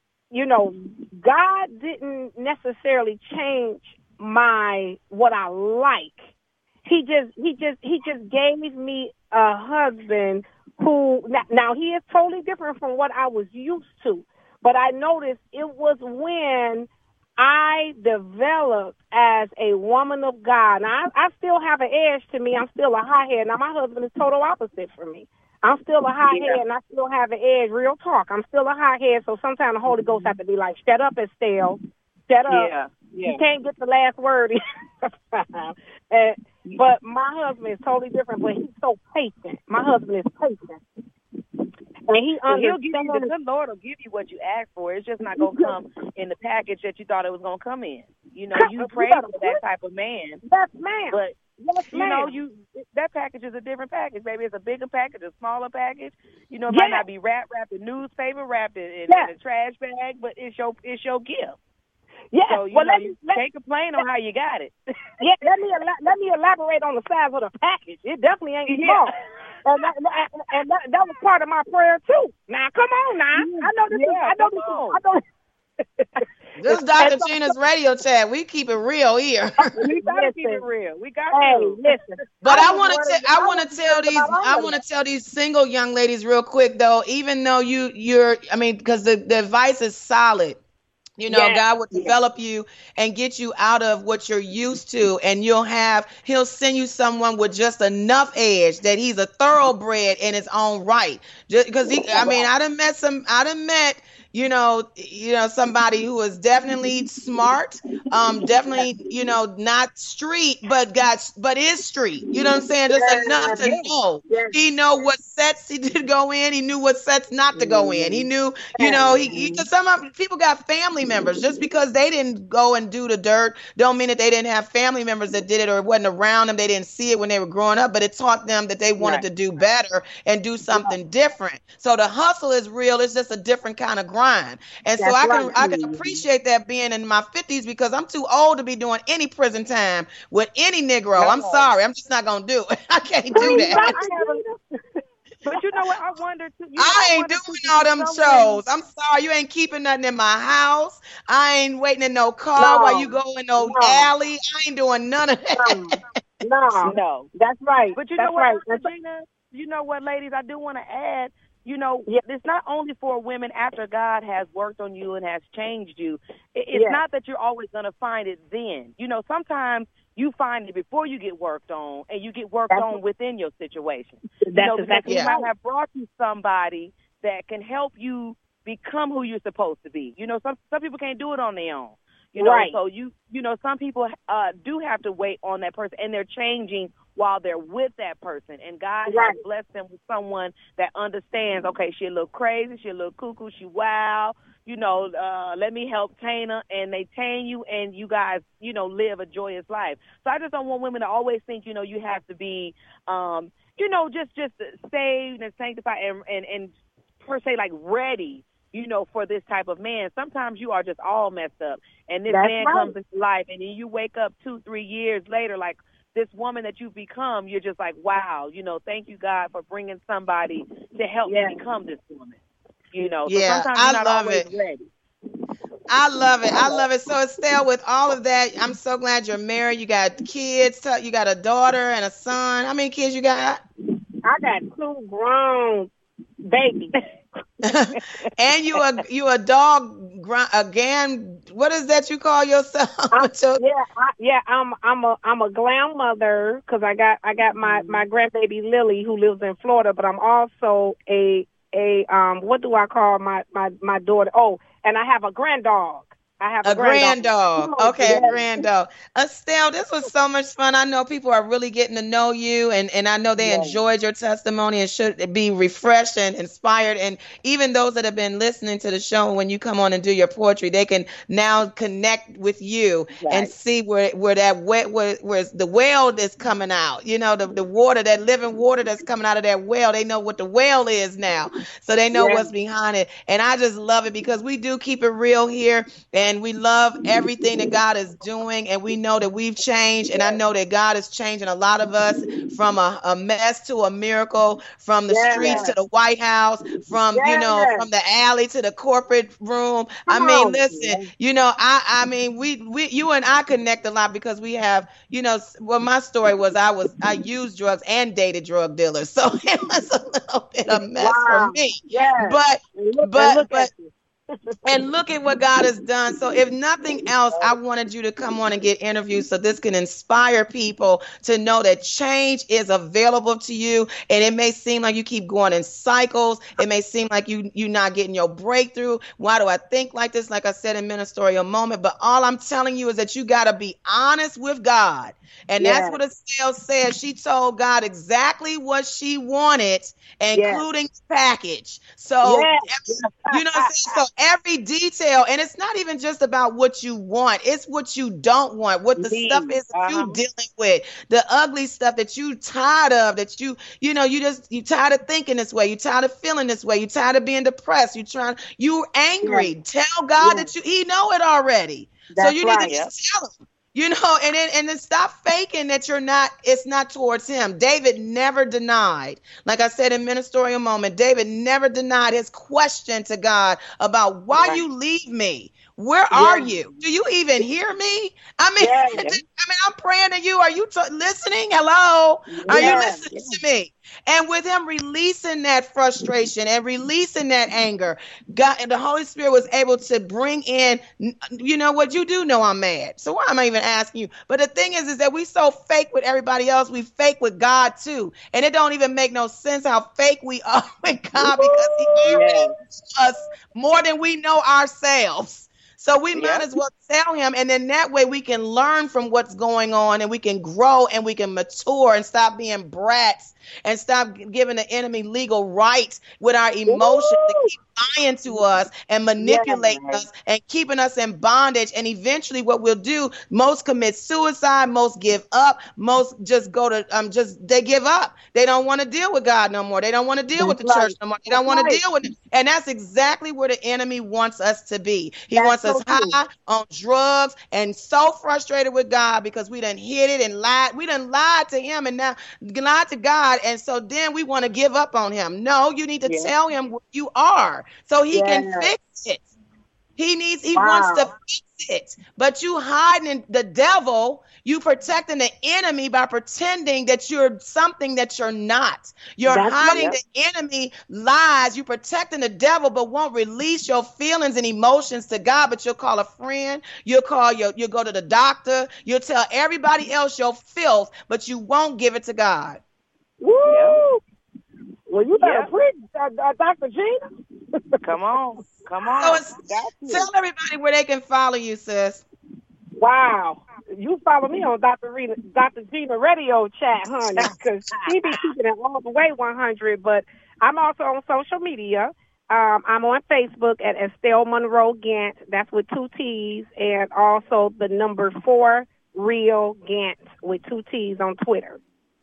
God didn't necessarily change what I like. He just gave me a husband who, now he is totally different from what I was used to. But I noticed it was when I developed as a woman of God. Now, I still have an edge to me. I'm still a hothead. Now, my husband is total opposite for me. I'm still a hothead, and I still have an edge. Real talk. I'm still a hothead, so sometimes the Holy Ghost have to be like, shut up, Estelle. Shut up. Yeah. You can't get the last word. But my husband is totally different, but he's so patient. My husband is patient. And he'll give you, the good Lord will give you what you ask for. It's just not going to come in the package that you thought it was going to come in. You pray for that type of man. Yes, ma'am. But, yes, ma'am. That package is a different package, baby. It's a bigger package, a smaller package. It might not be wrapped in newspaper, wrapped in a trash bag, but it's your gift. Yeah, so, you can't complain on how you got it. Yeah, let me elaborate on the size of the package. It definitely ain't small. And that was part of my prayer too. Now, come on, now. I know this is Dr. Gina's radio chat. We keep it real here. We gotta keep it real. We got to. Listen. But I want to tell these single young ladies real quick though. Even though because the advice is solid. God will develop you and get you out of what you're used to, and he'll send you someone with just enough edge that he's a thoroughbred in his own right. Just because I done met somebody who is definitely smart, definitely, not street, but is street. You know what I'm saying? Just enough to know. He know what sets he did go in. He knew what sets not to go in. He knew, because some people got family members. Just because they didn't go and do the dirt, don't mean that they didn't have family members that did it or it wasn't around them. They didn't see it when they were growing up, but it taught them that they wanted to do better and do something different. So the hustle is real. It's just a different kind of grind. And so I can appreciate that being in my 50s because I'm too old to be doing any prison time with any Negro. I'm sorry. I'm just not going to do it. I can't do that. But you know what? I wonder too. I ain't doing all them shows. I'm sorry. You ain't keeping nothing in my house. I ain't waiting in no car while you go in no alley. I ain't doing none of that. No. That's right. But you know what, Regina? You know what, ladies? I do want to add, it's not only for women after God has worked on you and has changed you. It's not that you're always going to find it then. Sometimes you find it before you get worked on, and you get worked on within your situation. That's exactly right. Might have brought you somebody that can help you become who you're supposed to be. Some people can't do it on their own. So some people do have to wait on that person, and they're changing while they're with that person. And God has blessed them with someone that understands, okay, she a little crazy, she a little cuckoo, she wild, let me help tame her. And they tame you, and you guys, live a joyous life. So I just don't want women to always think, you have to be, just saved and sanctified and per se, like ready, for this type of man. Sometimes you are just all messed up, and this man comes into life, and then you wake up 2-3 years later, like this woman that you've become, you're just like, wow, thank you, God, for bringing somebody to help me become this woman. So sometimes you're not always ready. I love it. I love it. So Estelle, with all of that, I'm so glad you're married. You got kids. You got a daughter and a son. How many kids you got? I got 2 grown babies. And you a dog again. What is that you call yourself? I'm a glam mother because I got my grandbaby Lily who lives in Florida, but I'm also a what do I call my daughter? Oh, and I have a grand dog. I have a grand dog. Okay, a grand dog. Estelle, this was so much fun. I know people are really getting to know you, and I know they enjoyed your testimony and should be refreshed and inspired. And even those that have been listening to the show, when you come on and do your poetry, they can now connect with you and see where the well is coming out. You know, the water, that living water that's coming out of that well. They know what the well is now, so they know what's behind it. And I just love it because we do keep it real here. And we love everything that God is doing, and we know that we've changed, and I know that God is changing a lot of us from a mess to a miracle, from the streets to the White House, from from the alley to the corporate room. I mean, listen, I mean, we you and I connect a lot because we have, well, my story was I used drugs and dated drug dealers, so it was a little bit of a mess for me. But and look at what God has done. So if nothing else, I wanted you to come on and get interviewed so this can inspire people to know that change is available to you. And it may seem like you keep going in cycles. It may seem like you're not getting your breakthrough. Why do I think like this? Like I said in Ministerial Moment. But all I'm telling you is that you got to be honest with God. And that's what Estelle said. She told God exactly what she wanted, including the package. So, you know what I'm saying? So every detail, and it's not even just about what you want. It's what you don't want, what the stuff is that you're dealing with, the ugly stuff that you tired of, that you tired of thinking this way. You tired of feeling this way. You tired of being depressed. You're angry. Tell God that He know it already. So you need to just tell Him. And then stop faking that it's not towards Him. David never denied, like I said in Ministerial Moment, David never denied his question to God about why you leave me. Where are you? Do you even hear me? I mean, I'm praying to you. Are you listening? Hello? Are you listening to me? And with him releasing that frustration and releasing that anger, God and the Holy Spirit was able to bring in, what you do know I'm mad. So why am I even asking you? But the thing is that we so fake with everybody else. We fake with God too. And it don't even make no sense how fake we are with God because He knows us more than we know ourselves. So we might as well tell Him, and then that way we can learn from what's going on, and we can grow, and we can mature, and stop being brats, and stop giving the enemy legal rights with our emotions to keep lying to us and manipulating us and keeping us in bondage. And eventually what we'll do, most commit suicide, most give up, most just go to, they give up. They don't want to deal with God no more. They don't want to deal with the church no more. They don't want to deal with it. And that's exactly where the enemy wants us to be. He wants us high on drugs and so frustrated with God because we done hid it and lied. We done lied to Him and now lied to God. And so then we want to give up on Him. No, you need to tell Him where you are so He can fix it. He wants to fix it. But you hiding the devil, you protecting the enemy by pretending that you're something that you're not. You're hiding the enemy lies. You're protecting the devil, but won't release your feelings and emotions to God. But you'll call a friend. You'll go to the doctor. You'll tell everybody else your filth, but you won't give it to God. Woo! Well, you better preach, Dr. Gina. Come on. So tell everybody where they can follow you, sis. Wow. You follow me on Dr. Gina radio chat, honey, because she be keeping it all the way 100. But I'm also on social media. I'm on Facebook at Estelle Monroe Gant. That's with 2 T's, and also the number 4 Real Gant with 2 T's on Twitter.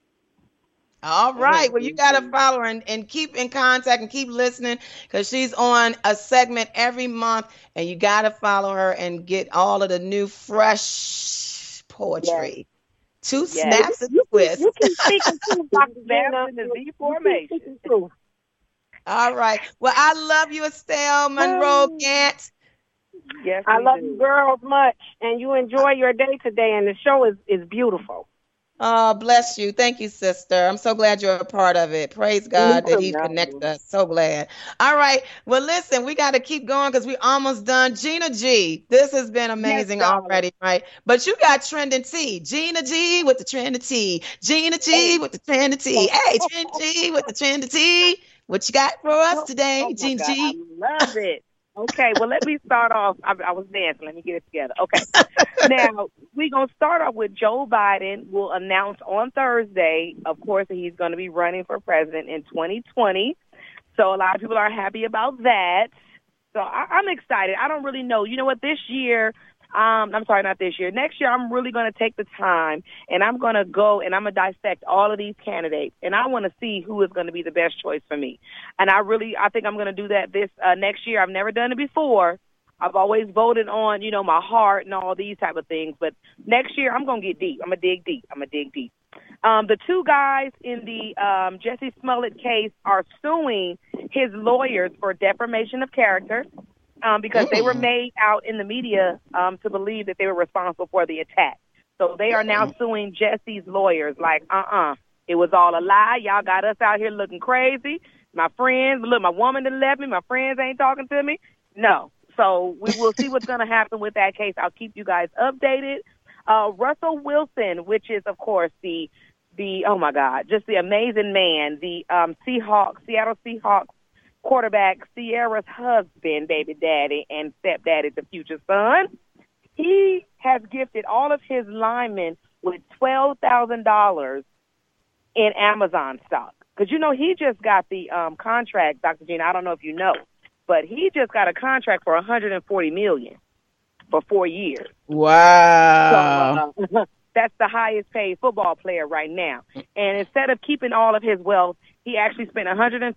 All right. Well, you got to follow her and keep in contact and keep listening because she's on a segment every month, and you got to follow her and get all of the new fresh poetry. 2 snaps and twists. You can speak to Dr. Gina in the Z formation. All right. Well, I love you, Estelle Monroe Gant. Yes, I love you girls much, and you enjoy your day today, and the show is beautiful. Oh, bless you. Thank you, sister. I'm so glad you're a part of it. Praise Me God that too. He connected us. So glad. All right. Well, listen, we got to keep going because we're almost done. Gina G, this has been Yes, amazing darling. already, right? But you got trending T. Gina G with the trending T. Gina G with the trending T. Hey, trending G with the trending T. What you got for us today, Oh my Gina God, I G? love it. Okay, well, let me start off. I was dancing. Let me get it together. Okay. Now, we're going to start off with Joe Biden will announce on Thursday, of course, that he's going to be running for president in 2020. So a lot of people are happy about that. So I'm excited. I don't really know. You know what? This year, I'm sorry, not this year. Next year, I'm really going to take the time, and I'm going to go and I'm going to dissect all of these candidates, and I want to see who is going to be the best choice for me. And I think I'm going to do that this next year. I've never done it before. I've always voted on, my heart and all these type of things. But next year, I'm going to get deep. I'm going to dig deep. The two guys in the Jussie Smollett case are suing his lawyers for defamation of character. Because they were made out in the media to believe that they were responsible for the attack. So they are now suing Jussie's lawyers like, it was all a lie. Y'all got us out here looking crazy. My friends, look, my woman that left me, my friends ain't talking to me. No. So we will see what's going to happen with that case. I'll keep you guys updated. Russell Wilson, which is, of course, the oh, my God, just the amazing man, the Seattle Seahawks quarterback, Sierra's husband, baby daddy, and stepdaddy, the future son. He has gifted all of his linemen with $12,000 in Amazon stock. Because, he just got the contract, Dr. Gina, I don't know if you know, but he just got a contract for $140 million for 4 years. Wow. So, that's the highest paid football player right now. And instead of keeping all of his wealth, he actually spent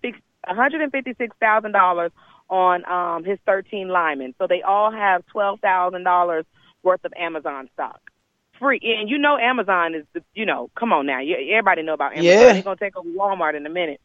$156,000 on his 13 linemen. So they all have $12,000 worth of Amazon stock. Free. And Amazon is, come on now. Everybody know about Amazon. Yeah. They're going to take over Walmart in a minute.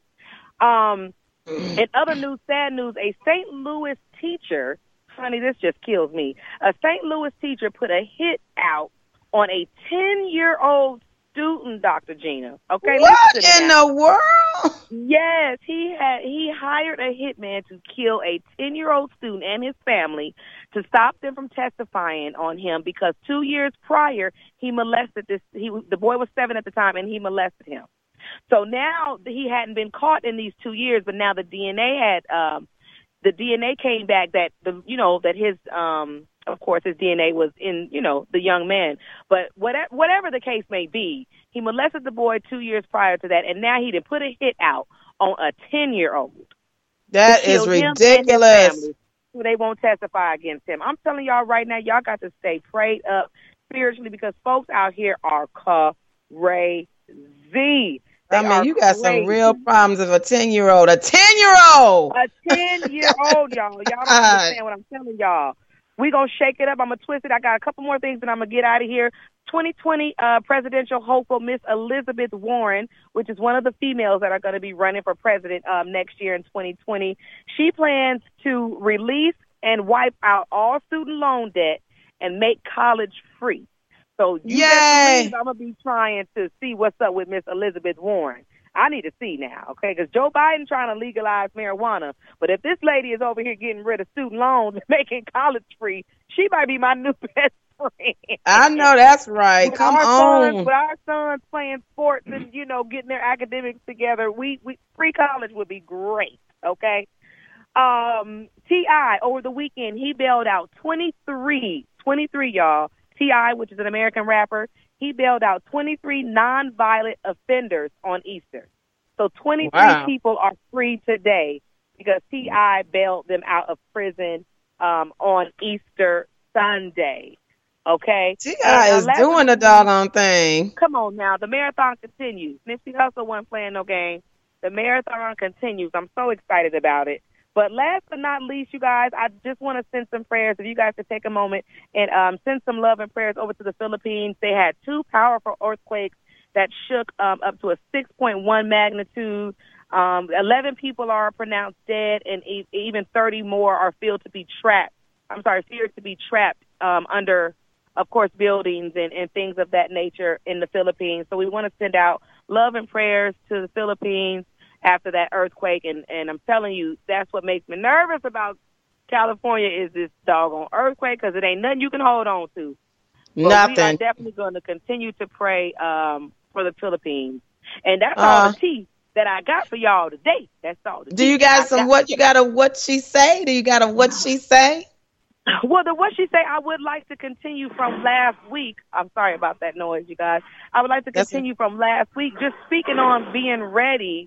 In other news, sad news, a St. Louis teacher, honey, this just kills me. A St. Louis teacher put a hit out on a 10-year-old student, Dr. Gina. Okay, what in the world? Yes, he hired a hitman to kill a 10-year-old student and his family to stop them from testifying on him because 2 years prior he molested the boy was 7 at the time and he molested him. So now he hadn't been caught in these 2 years, but now the DNA came back that that his of course, his DNA was in, the young man. But whatever the case may be, he molested the boy 2 years prior to that, and now he did put a hit out on a 10-year-old. That is ridiculous. So they won't testify against him. I'm telling y'all right now, y'all got to stay prayed up spiritually because folks out here are crazy. You got some real problems with a 10-year-old. A 10-year-old! A 10-year-old, y'all. Y'all don't understand what I'm telling y'all. We're going to shake it up. I'm going to twist it. I got a couple more things, and I'm going to get out of here. 2020 presidential hopeful Miss Elizabeth Warren, which is one of the females that are going to be running for president next year in 2020. She plans to release and wipe out all student loan debt and make college free. So you believe I'm going to be trying to see what's up with Miss Elizabeth Warren. I need to see now, okay? Because Joe Biden trying to legalize marijuana. But if this lady is over here getting rid of student loans and making college free, she might be my new best friend. I know that's right. Come on. With our sons playing sports and, getting their academics together, we free college would be great, okay? T.I., over the weekend, he bailed out 23, y'all. T.I., which is an American rapper, he bailed out 23 nonviolent offenders on Easter. So 23 people are free today because T.I. bailed them out of prison on Easter Sunday. Okay? T.I. is doing the doggone thing. Come on now. The marathon continues. Nipsey Hussle wasn't playing no game. The marathon continues. I'm so excited about it. But last but not least, you guys, I just want to send some prayers. If you guys could take a moment and send some love and prayers over to the Philippines. They had 2 powerful earthquakes that shook up to a 6.1 magnitude. 11 people are pronounced dead, and even 30 more are feel to be trapped feared to be trapped under, of course, buildings and things of that nature in the Philippines. So we want to send out love and prayers to the Philippines after that earthquake. And I'm telling you, that's what makes me nervous about California is this doggone earthquake, because it ain't nothing you can hold on to. But nothing. We are definitely going to continue to pray for the Philippines. And that's all the tea that I got for y'all today. That's all. Do you got some what you got a what she say? Do you got a what she say? Well, the what she say, I would like to continue from last week. I'm sorry about that noise, you guys. I would like to continue from last week, just speaking on being ready,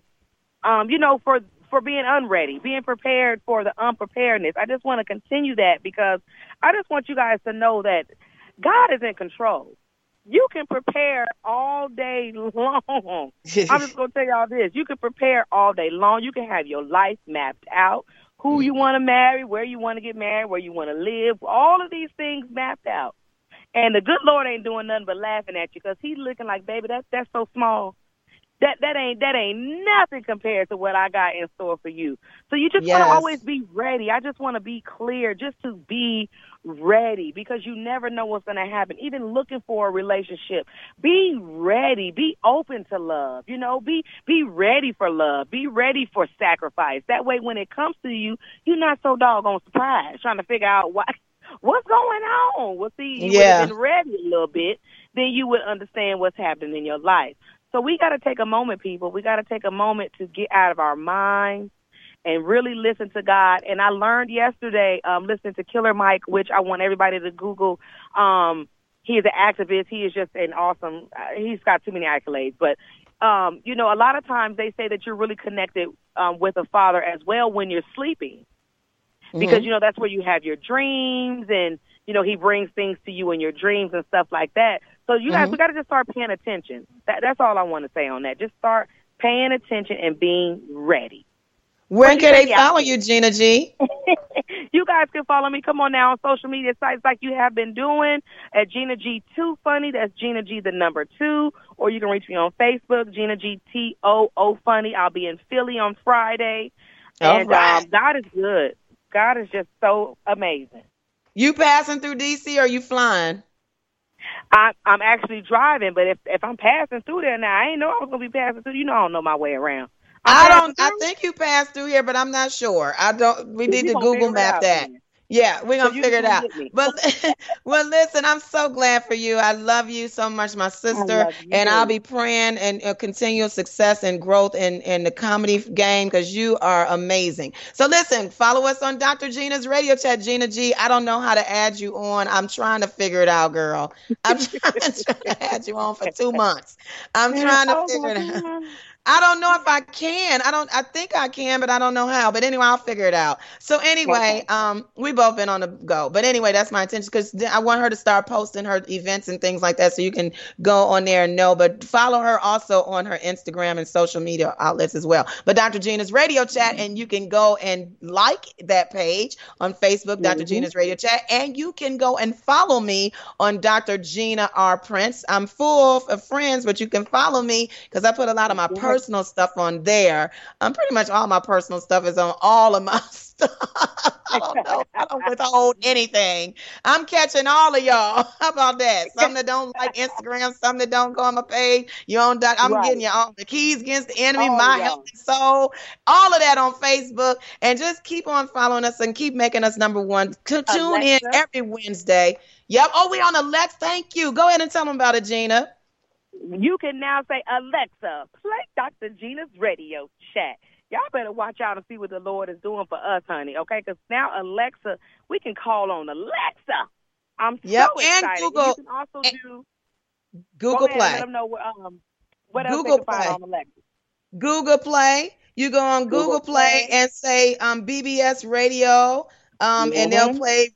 for being unready, being prepared for the unpreparedness. I just want to continue that because I just want you guys to know that God is in control. You can prepare all day long. I'm just going to tell y'all this. You can prepare all day long. You can have your life mapped out, who you want to marry, where you want to get married, where you want to live, all of these things mapped out. And the good Lord ain't doing nothing but laughing at you because he's looking like, baby, that's so small. That ain't nothing compared to what I got in store for you. So you just want to always be ready. I just want to be clear, just to be ready, because you never know what's going to happen. Even looking for a relationship, be ready. Be open to love. Be ready for love. Be ready for sacrifice. That way, when it comes to you, you're not so doggone surprised trying to figure out what's going on. Well, see, you would have been ready a little bit, then you would understand what's happening in your life. So we got to take a moment, people. We got to take a moment to get out of our minds and really listen to God. And I learned yesterday, listening to Killer Mike, which I want everybody to Google. He is an activist. He is just an awesome, he's got too many accolades. But, a lot of times they say that you're really connected with a father as well when you're sleeping. Because, that's where you have your dreams and, he brings things to you in your dreams and stuff like that. So you guys, we got to just start paying attention. That's all I want to say on that. Just start paying attention and being ready. Where can they follow you, Gina G? You guys can follow me. Come on now on social media sites like you have been doing at Gina G2 Funny. That's Gina G the number 2. Or you can reach me on Facebook, Gina G TOO Funny. I'll be in Philly on Friday. And God is good. God is just so amazing. You passing through D.C. or you flying? I'm actually driving, but if I'm passing through there now, I ain't know I was going to be passing through. I don't know my way around. I think you passed through here, but I'm not sure. We need to Google map that. Yeah, we're going to figure it out. But, well, listen, I'm so glad for you. I love you so much, my sister. And I'll be praying and continual success and growth in the comedy game because you are amazing. So listen, follow us on Dr. Gina's radio chat, Gina G. I don't know how to add you on. I'm trying to figure it out, girl. I'm trying to add you on for 2 months. I'm trying to figure it out. I don't know if I can. I think I can, but I don't know how. But anyway, I'll figure it out. So anyway, we both been on the go. But anyway, that's my intention because I want her to start posting her events and things like that so you can go on there and know. But follow her also on her Instagram and social media outlets as well. But Dr. Gina's Radio Chat, and you can go and like that page on Facebook, Dr. Gina's Radio Chat. And you can go and follow me on Dr. Gina R. Prince. I'm full of friends, but you can follow me because I put a lot of my personal stuff on there. Pretty much all my personal stuff is on all of my stuff. I don't know. I don't withhold anything. I'm catching all of y'all. How about that? Some that don't like Instagram, some that don't go on my page. I'm getting you all the Keys Against the Enemy, My Health and Soul, all of that on Facebook. And just keep on following us and keep making us number one. Tune in every Wednesday. Yep. Oh, we on Alexa. Thank you. Go ahead and tell them about it, Gina. You can now say, Alexa, play Dr. Gina's Radio Chat. Y'all better watch out and see what the Lord is doing for us, honey, okay? Because now Alexa, we can call on Alexa. I'm so excited. And Google. You can also do Google Play. Let them know what else Google they can find on Alexa. Google Play. You go on Google Play and say BBS Radio, and they'll play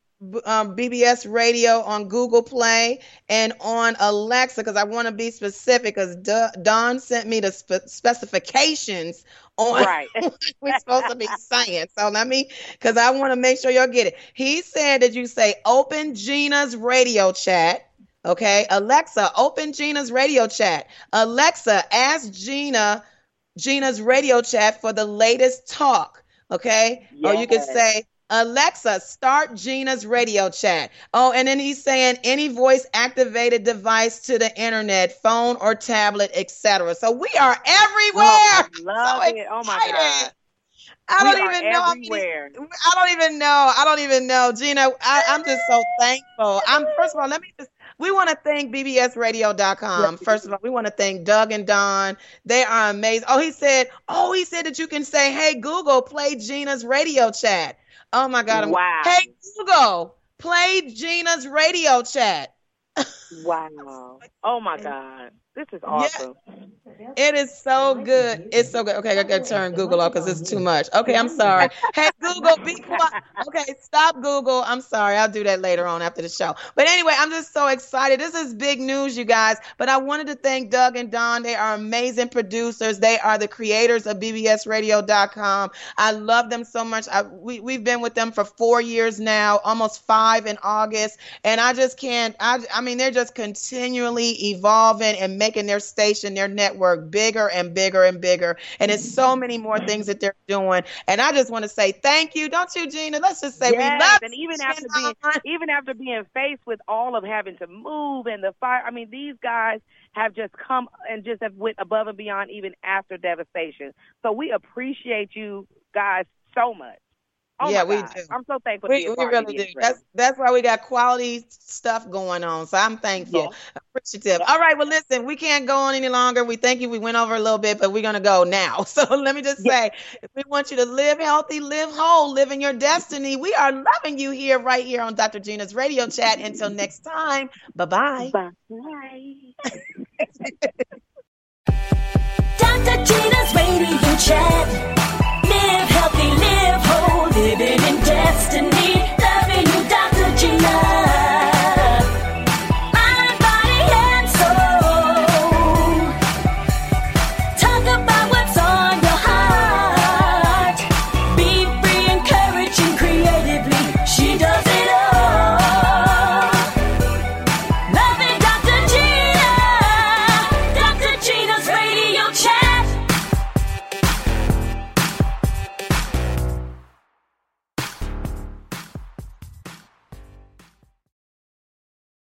BBS Radio on Google Play and on Alexa, because I want to be specific because Don sent me the specifications on what we're supposed to be saying. So because I want to make sure y'all get it. He said that you say open Gina's Radio Chat. Okay, Alexa, open Gina's Radio Chat. Alexa, ask Gina's Radio Chat for the latest talk. Okay, or you can say, Alexa, start Gina's radio chat. Oh, and then he's saying any voice activated device to the internet, phone or tablet, etc. So we are everywhere. Oh, I love it. Oh my God. I don't even know. I don't even know. Gina, I'm just so thankful. First of all, we want to thank bbsradio.com. First of all, we want to thank Doug and Don. They are amazing. He said that you can say, hey, Google, play Gina's radio chat. Oh my God. Wow. Hey, Google, play Gina's radio chat. Wow. Oh my God. This is awesome. Yeah. It is so good. It's so good. Okay, I got to turn Google off because it's too much. Okay, I'm sorry. Hey, Google, be quiet. Okay, stop, Google. I'm sorry. I'll do that later on after the show. But anyway, I'm just so excited. This is big news, you guys. But I wanted to thank Doug and Don. They are amazing producers. They are the creators of bbsradio.com. I love them so much. We've been with them for 4 years now, almost 5 in August. And I just can't, I mean, they're just continually evolving and making their station, their network bigger and bigger and bigger. And it's so many more things that they're doing. And I just want to say thank you. Don't you, Gina? Let's just say we love and even after being faced with all of having to move and the fire, I mean, these guys have just come and just have went above and beyond even after devastation. So we appreciate you guys so much. Oh yeah, we do. I'm so thankful. We really do. That's why we got quality stuff going on. So I'm thankful, appreciative. All right, well, listen, we can't go on any longer. We thank you. We went over a little bit, but we're gonna go now. So let me just say, we want you to live healthy, live whole, live in your destiny. We are loving you here, right here on Dr. Gina's Radio Chat. Until next time, bye-bye. Bye. Dr. Gina.